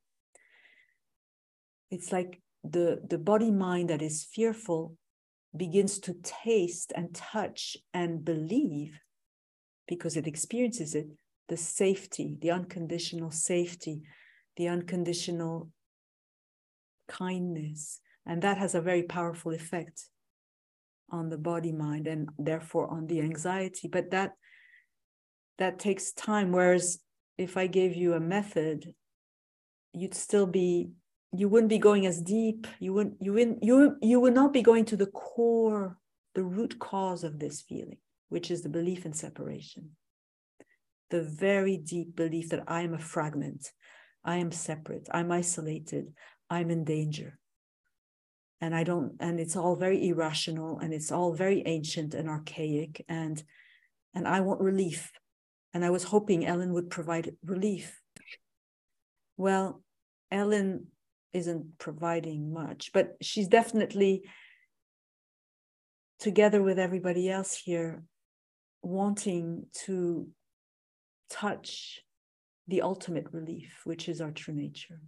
It's like the, the body mind that is fearful begins to taste and touch and believe, because it experiences it, the safety, the unconditional safety, the unconditional kindness. And that has a very powerful effect on the body mind and therefore on the anxiety. But that that takes time. Whereas if I gave you a method, you'd still be, you wouldn't be going as deep. You wouldn't, you wouldn't, you, you would not be going to the core, the root cause of this feeling, which is the belief in separation. The very deep belief that I am a fragment, I am separate, I'm isolated, I'm in danger. And I don't, and it's all very irrational, and it's all very ancient and archaic, and and I want relief. And I was hoping Ellen would provide relief. Well, Ellen isn't providing much, but she's definitely, together with everybody else here, wanting to touch the ultimate relief, which is our true nature.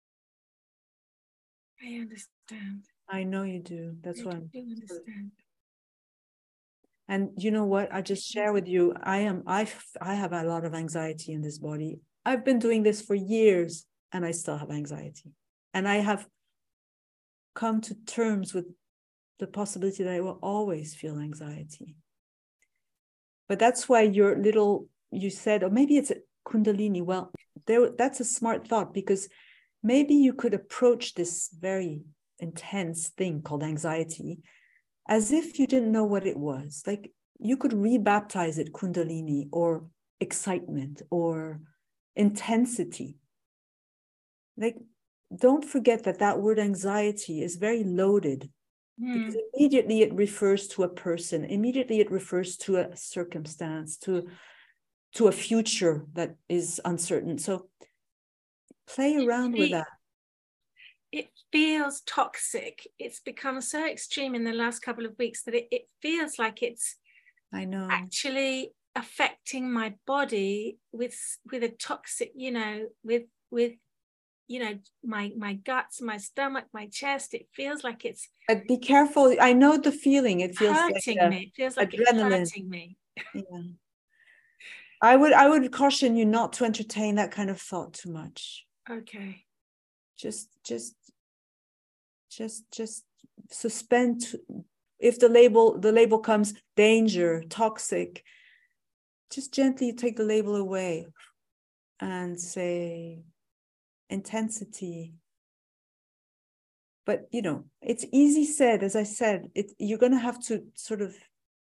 I understand. I know you do. That's I why I'm do understand. And you know what? I just share with you, I am, I, I have a lot of anxiety in this body. I've been doing this for years and I still have anxiety. And I have come to terms with the possibility that I will always feel anxiety. But that's why your little, you said, or maybe it's a Kundalini. Well, there, that's a smart thought, because maybe you could approach this very intense thing called anxiety as if you didn't know what it was. Like you could rebaptize it Kundalini or excitement or intensity. Like, don't forget that that word anxiety is very loaded, mm. because immediately it refers to a person, immediately it refers to a circumstance, to, to a future that is uncertain. So play around with that. It feels toxic. It's become so extreme in the last couple of weeks that it, it feels like it's I know actually affecting my body with with a toxic, you know, with with you know, my my guts, my stomach, my chest. It feels like it's but be careful. I know the feeling. It feels hurting like, uh, me. It feels like adrenaline. It's hurting me. Yeah. I would I would caution you not to entertain that kind of thought too much. Okay. Just, just, just, just suspend. If the label, the label comes danger, toxic, just gently take the label away and say intensity, But, you know, it's easy said, as I said, it, you're going to have to sort of,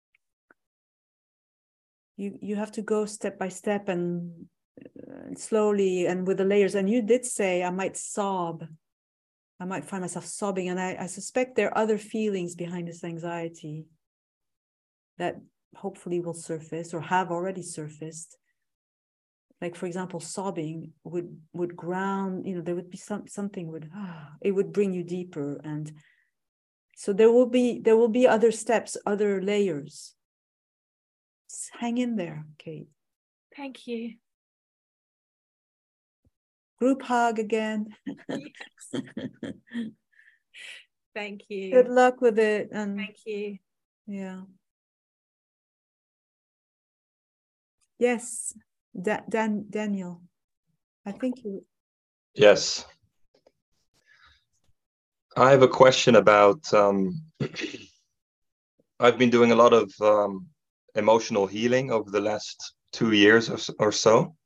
you, you have to go step by step and uh, slowly and with the layers. And you did say, I might sob. I might find myself sobbing. And I, I suspect there are other feelings behind this anxiety that hopefully will surface or have already surfaced. Like, for example, sobbing would would ground, you know, there would be some something would ah, it would bring you deeper. And so there will be there will be other steps, other layers. Just hang in there, Kate. Thank you. Group hug again. Yes. Thank you. Good luck with it. And Thank you. yeah. Yes, da- Dan Daniel. I think you. Yes. I have a question about, um, I've been doing a lot of um, emotional healing over the last two years or so, or so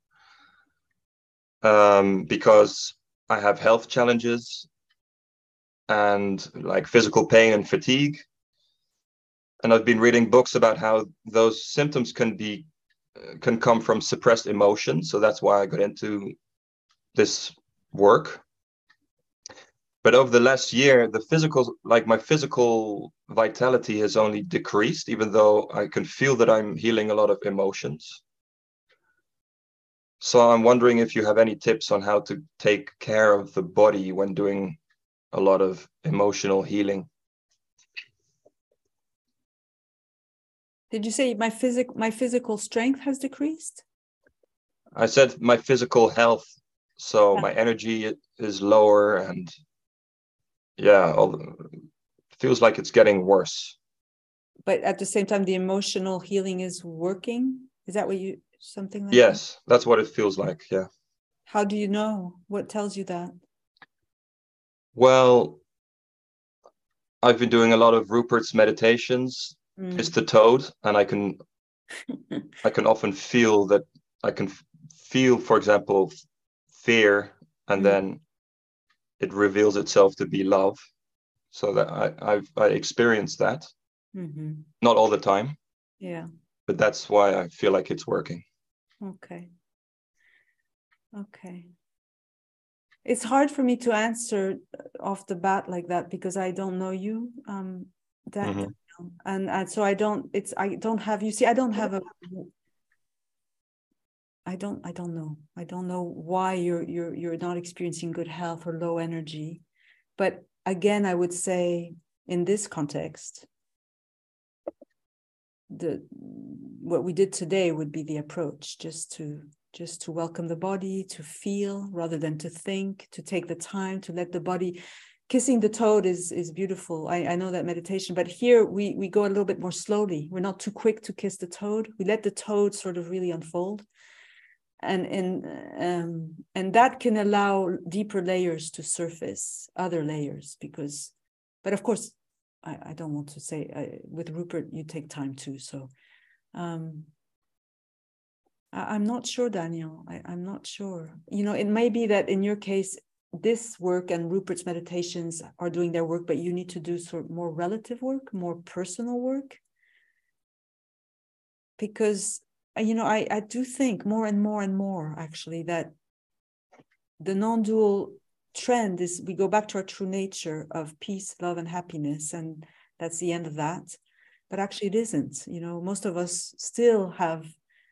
um, because I have health challenges and like physical pain and fatigue. And I've been reading books about how those symptoms can be can come from suppressed emotions. So that's why I got into this work. But over the last year, the physical, like my physical vitality has only decreased, even though I can feel that I'm healing a lot of emotions. So I'm wondering if you have any tips on how to take care of the body when doing a lot of emotional healing. Did you say my physic my physical strength has decreased? I said my physical health, so Yeah. my energy is lower, and yeah, all, feels like it's getting worse. But at the same time, the emotional healing is working. Is that what you something like Yes, that? that's what it feels like. Yeah. How do you know? What tells you that? Well, I've been doing a lot of Rupert's meditations, Mm. Kiss the Toad, and I can I can often feel that I can f- feel, for example, fear, and Mm. then it reveals itself to be love. So that I I've I experienced that, Mm-hmm. not all the time, Yeah. but that's why I feel like it's working. Okay. Okay. It's hard for me to answer off the bat like that because I don't know you. Um, that Mhm. and and so I don't. It's I don't have. You see, I don't have a. I don't. I don't know. I don't know why you're you're you're not experiencing good health or low energy, but again, I would say in this context, the what we did today would be the approach, just to just to welcome the body, to feel rather than to think, to take the time to let the body. Kissing the toad is is beautiful. I, I know that meditation, but here we we go a little bit more slowly. We're not too quick to kiss the toad. We let the toad sort of really unfold, and and um, and that can allow deeper layers to surface, other layers. Because, but of course, I, I don't want to say uh, with Rupert you take time too. So. Um, I'm not sure, Daniel. I, I'm not sure. You know, it may be that in your case, this work and Rupert's meditations are doing their work, but you need to do sort of more relative work, more personal work. Because, you know, I, I do think more and more and more, actually, that the non-dual trend is we go back to our true nature of peace, love, and happiness. And that's the end of that. But actually, it isn't. You know, most of us still have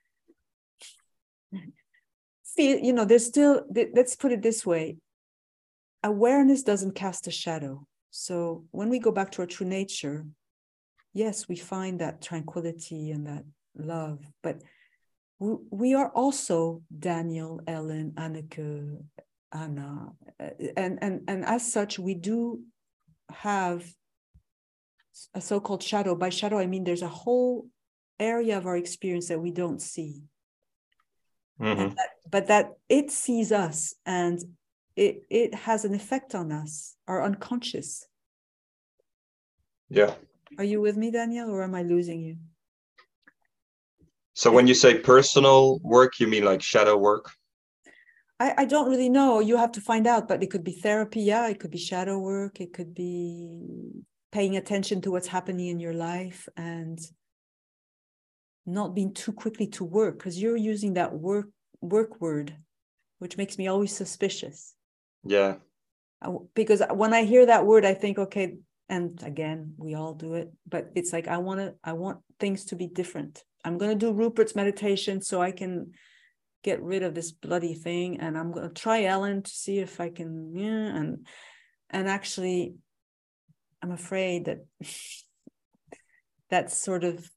feel, you know, there's still, let's put it this way, awareness doesn't cast a shadow. So when we go back to our true nature, yes, we find that tranquility and that love, but we, we are also Daniel, Ellen, Anneke, Anna, and, and, and as such, we do have a so-called shadow. By shadow, I mean there's a whole area of our experience that we don't see. Mm-hmm. And that, but that it sees us and it, it has an effect on us, our unconscious. Yeah. Are you with me, Daniel, or am I losing you? So when you say personal work, you mean like shadow work? I, I don't really know. You have to find out, but it could be therapy. Yeah, it could be shadow work. It could be paying attention to what's happening in your life and not being too quickly to work, because you're using that work work word, which makes me always suspicious. Yeah. Because when I hear that word, I think, okay, and again, we all do it, but it's like, I want to, I want things to be different. I'm going to do Rupert's meditation so I can get rid of this bloody thing, and I'm going to try Ellen to see if I can, yeah, and and actually I'm afraid that that's sort of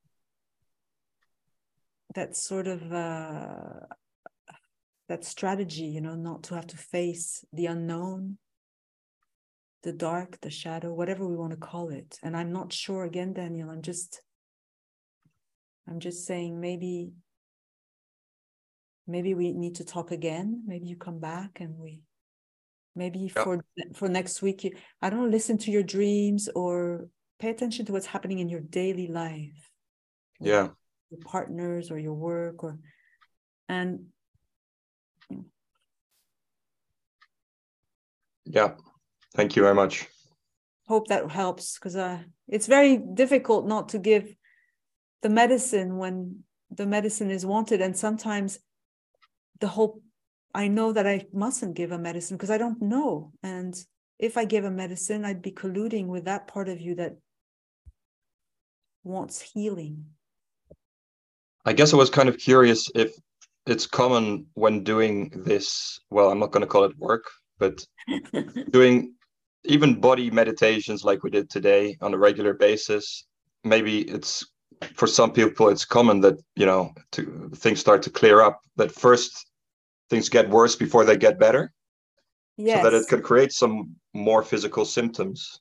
that sort of uh that strategy, you know, not to have to face the unknown, the dark, the shadow, whatever we want to call it. And I'm not sure, again, Daniel, I'm just I'm just saying maybe maybe we need to talk again. Maybe you come back and we, maybe Yep. for for next week, you, I don't know, listen to your dreams or pay attention to what's happening in your daily life. Yeah. Your partners or your work, or, and Yeah. Thank you very much. hope that helps, because uh, it's very difficult not to give the medicine when the medicine is wanted. And sometimes the whole, I know that I mustn't give a medicine because I don't know. And if I give a medicine, I'd be colluding with that part of you that wants healing. I guess I was kind of curious if it's common when doing this, well, I'm not going to call it work, but doing even body meditations like we did today on a regular basis. Maybe it's, for some people, it's common that, you know, to, things start to clear up, that first things get worse before they get better. Yes. So that it could create some more physical symptoms.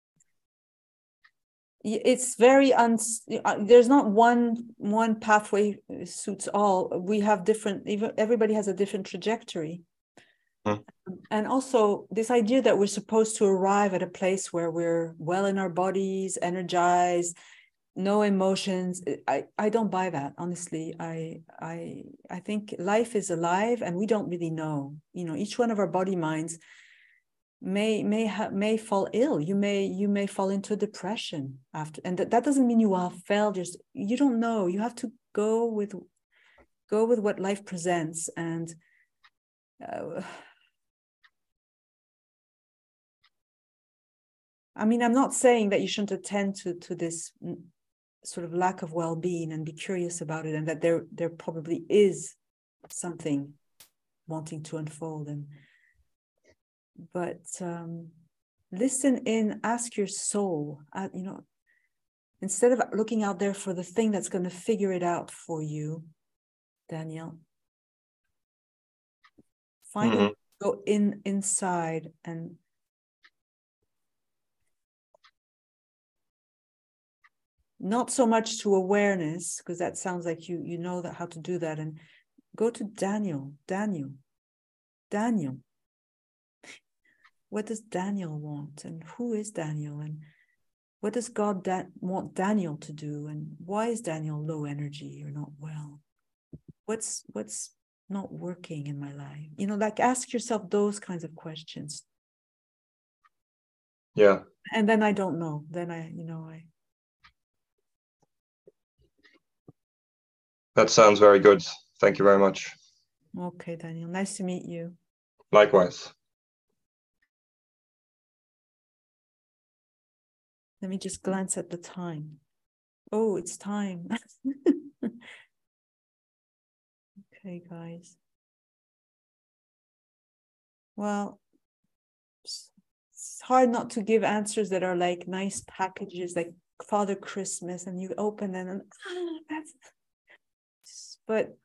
It's very un there's not one one pathway suits all. We have different, even everybody has a different trajectory. Hmm. And also this idea that we're supposed to arrive at a place where we're well in our bodies, energized, no emotions, I I don't buy that, honestly. I I I think life is alive and we don't really know. You know, each one of our body minds may may ha- may fall ill. You may you may fall into depression after, and that, that doesn't mean you have failed. Just, you don't know. You have to go with go with what life presents. And uh, I mean, I'm not saying that you shouldn't attend to to this sort of lack of well-being and be curious about it, and that there there probably is something wanting to unfold. And but um listen in, ask your soul, uh, you know, instead of looking out there for the thing that's going to figure it out for you, Daniel, find mm-hmm. a, go in inside and not so much to awareness, because that sounds like you you know that how to do that, and go to Daniel, Daniel, Daniel. What does Daniel want, and who is Daniel, and what does God da- want Daniel to do, and why is Daniel low energy or not well? What's what's not working in my life? You know, like, ask yourself those kinds of questions. Yeah. And then I don't know. Then I, you know, I. That sounds very good. Thank you very much. Okay, Daniel. Nice to meet you. Likewise. Let me just glance at the time. Oh, it's time. Okay, guys. Well, it's hard not to give answers that are like nice packages, like Father Christmas, and you open them and ah, that's, but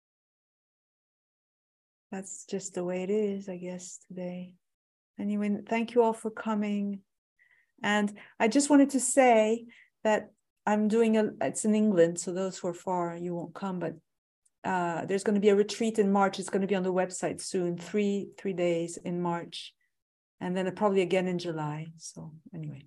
that's just the way it is, I guess, today. Anyway, thank you all for coming. And I just wanted to say that I'm doing a, it's in England, so those who are far, you won't come, but uh, there's going to be a retreat in March. It's going to be on the website soon, three, three days in March, and then probably again in July. So anyway,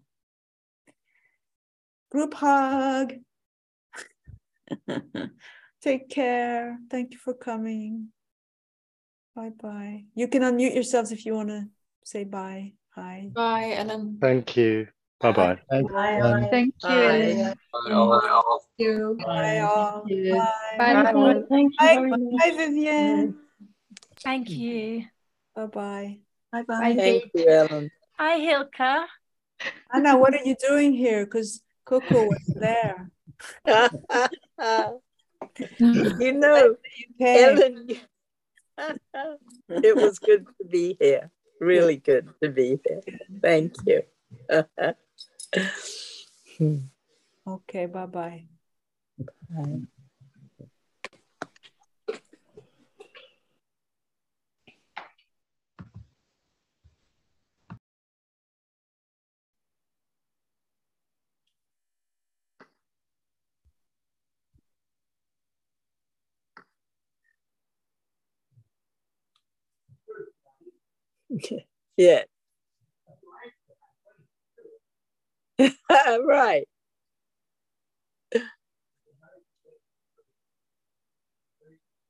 group hug. Take care. Thank you for coming. Bye-bye. You can unmute yourselves if you want to say bye. Hi. Bye, Ellen. Thank you. Bye-bye. Thank Bye. you. Thank you, Ellen. Bye all. Thank you. Bye, all. you. Bye. Bye, Bye. all. Thank you Bye, very much. bye, Vivienne. Thank you. Bye-bye. Bye, Bye. Thank you, Ellen. Hi, Hilka. Anna, what are you doing here? Because Coco was there. You know, You came. Ellen, it was good to be here. Really good to be here. Thank you. Okay, bye-bye. Bye. Yeah. Right.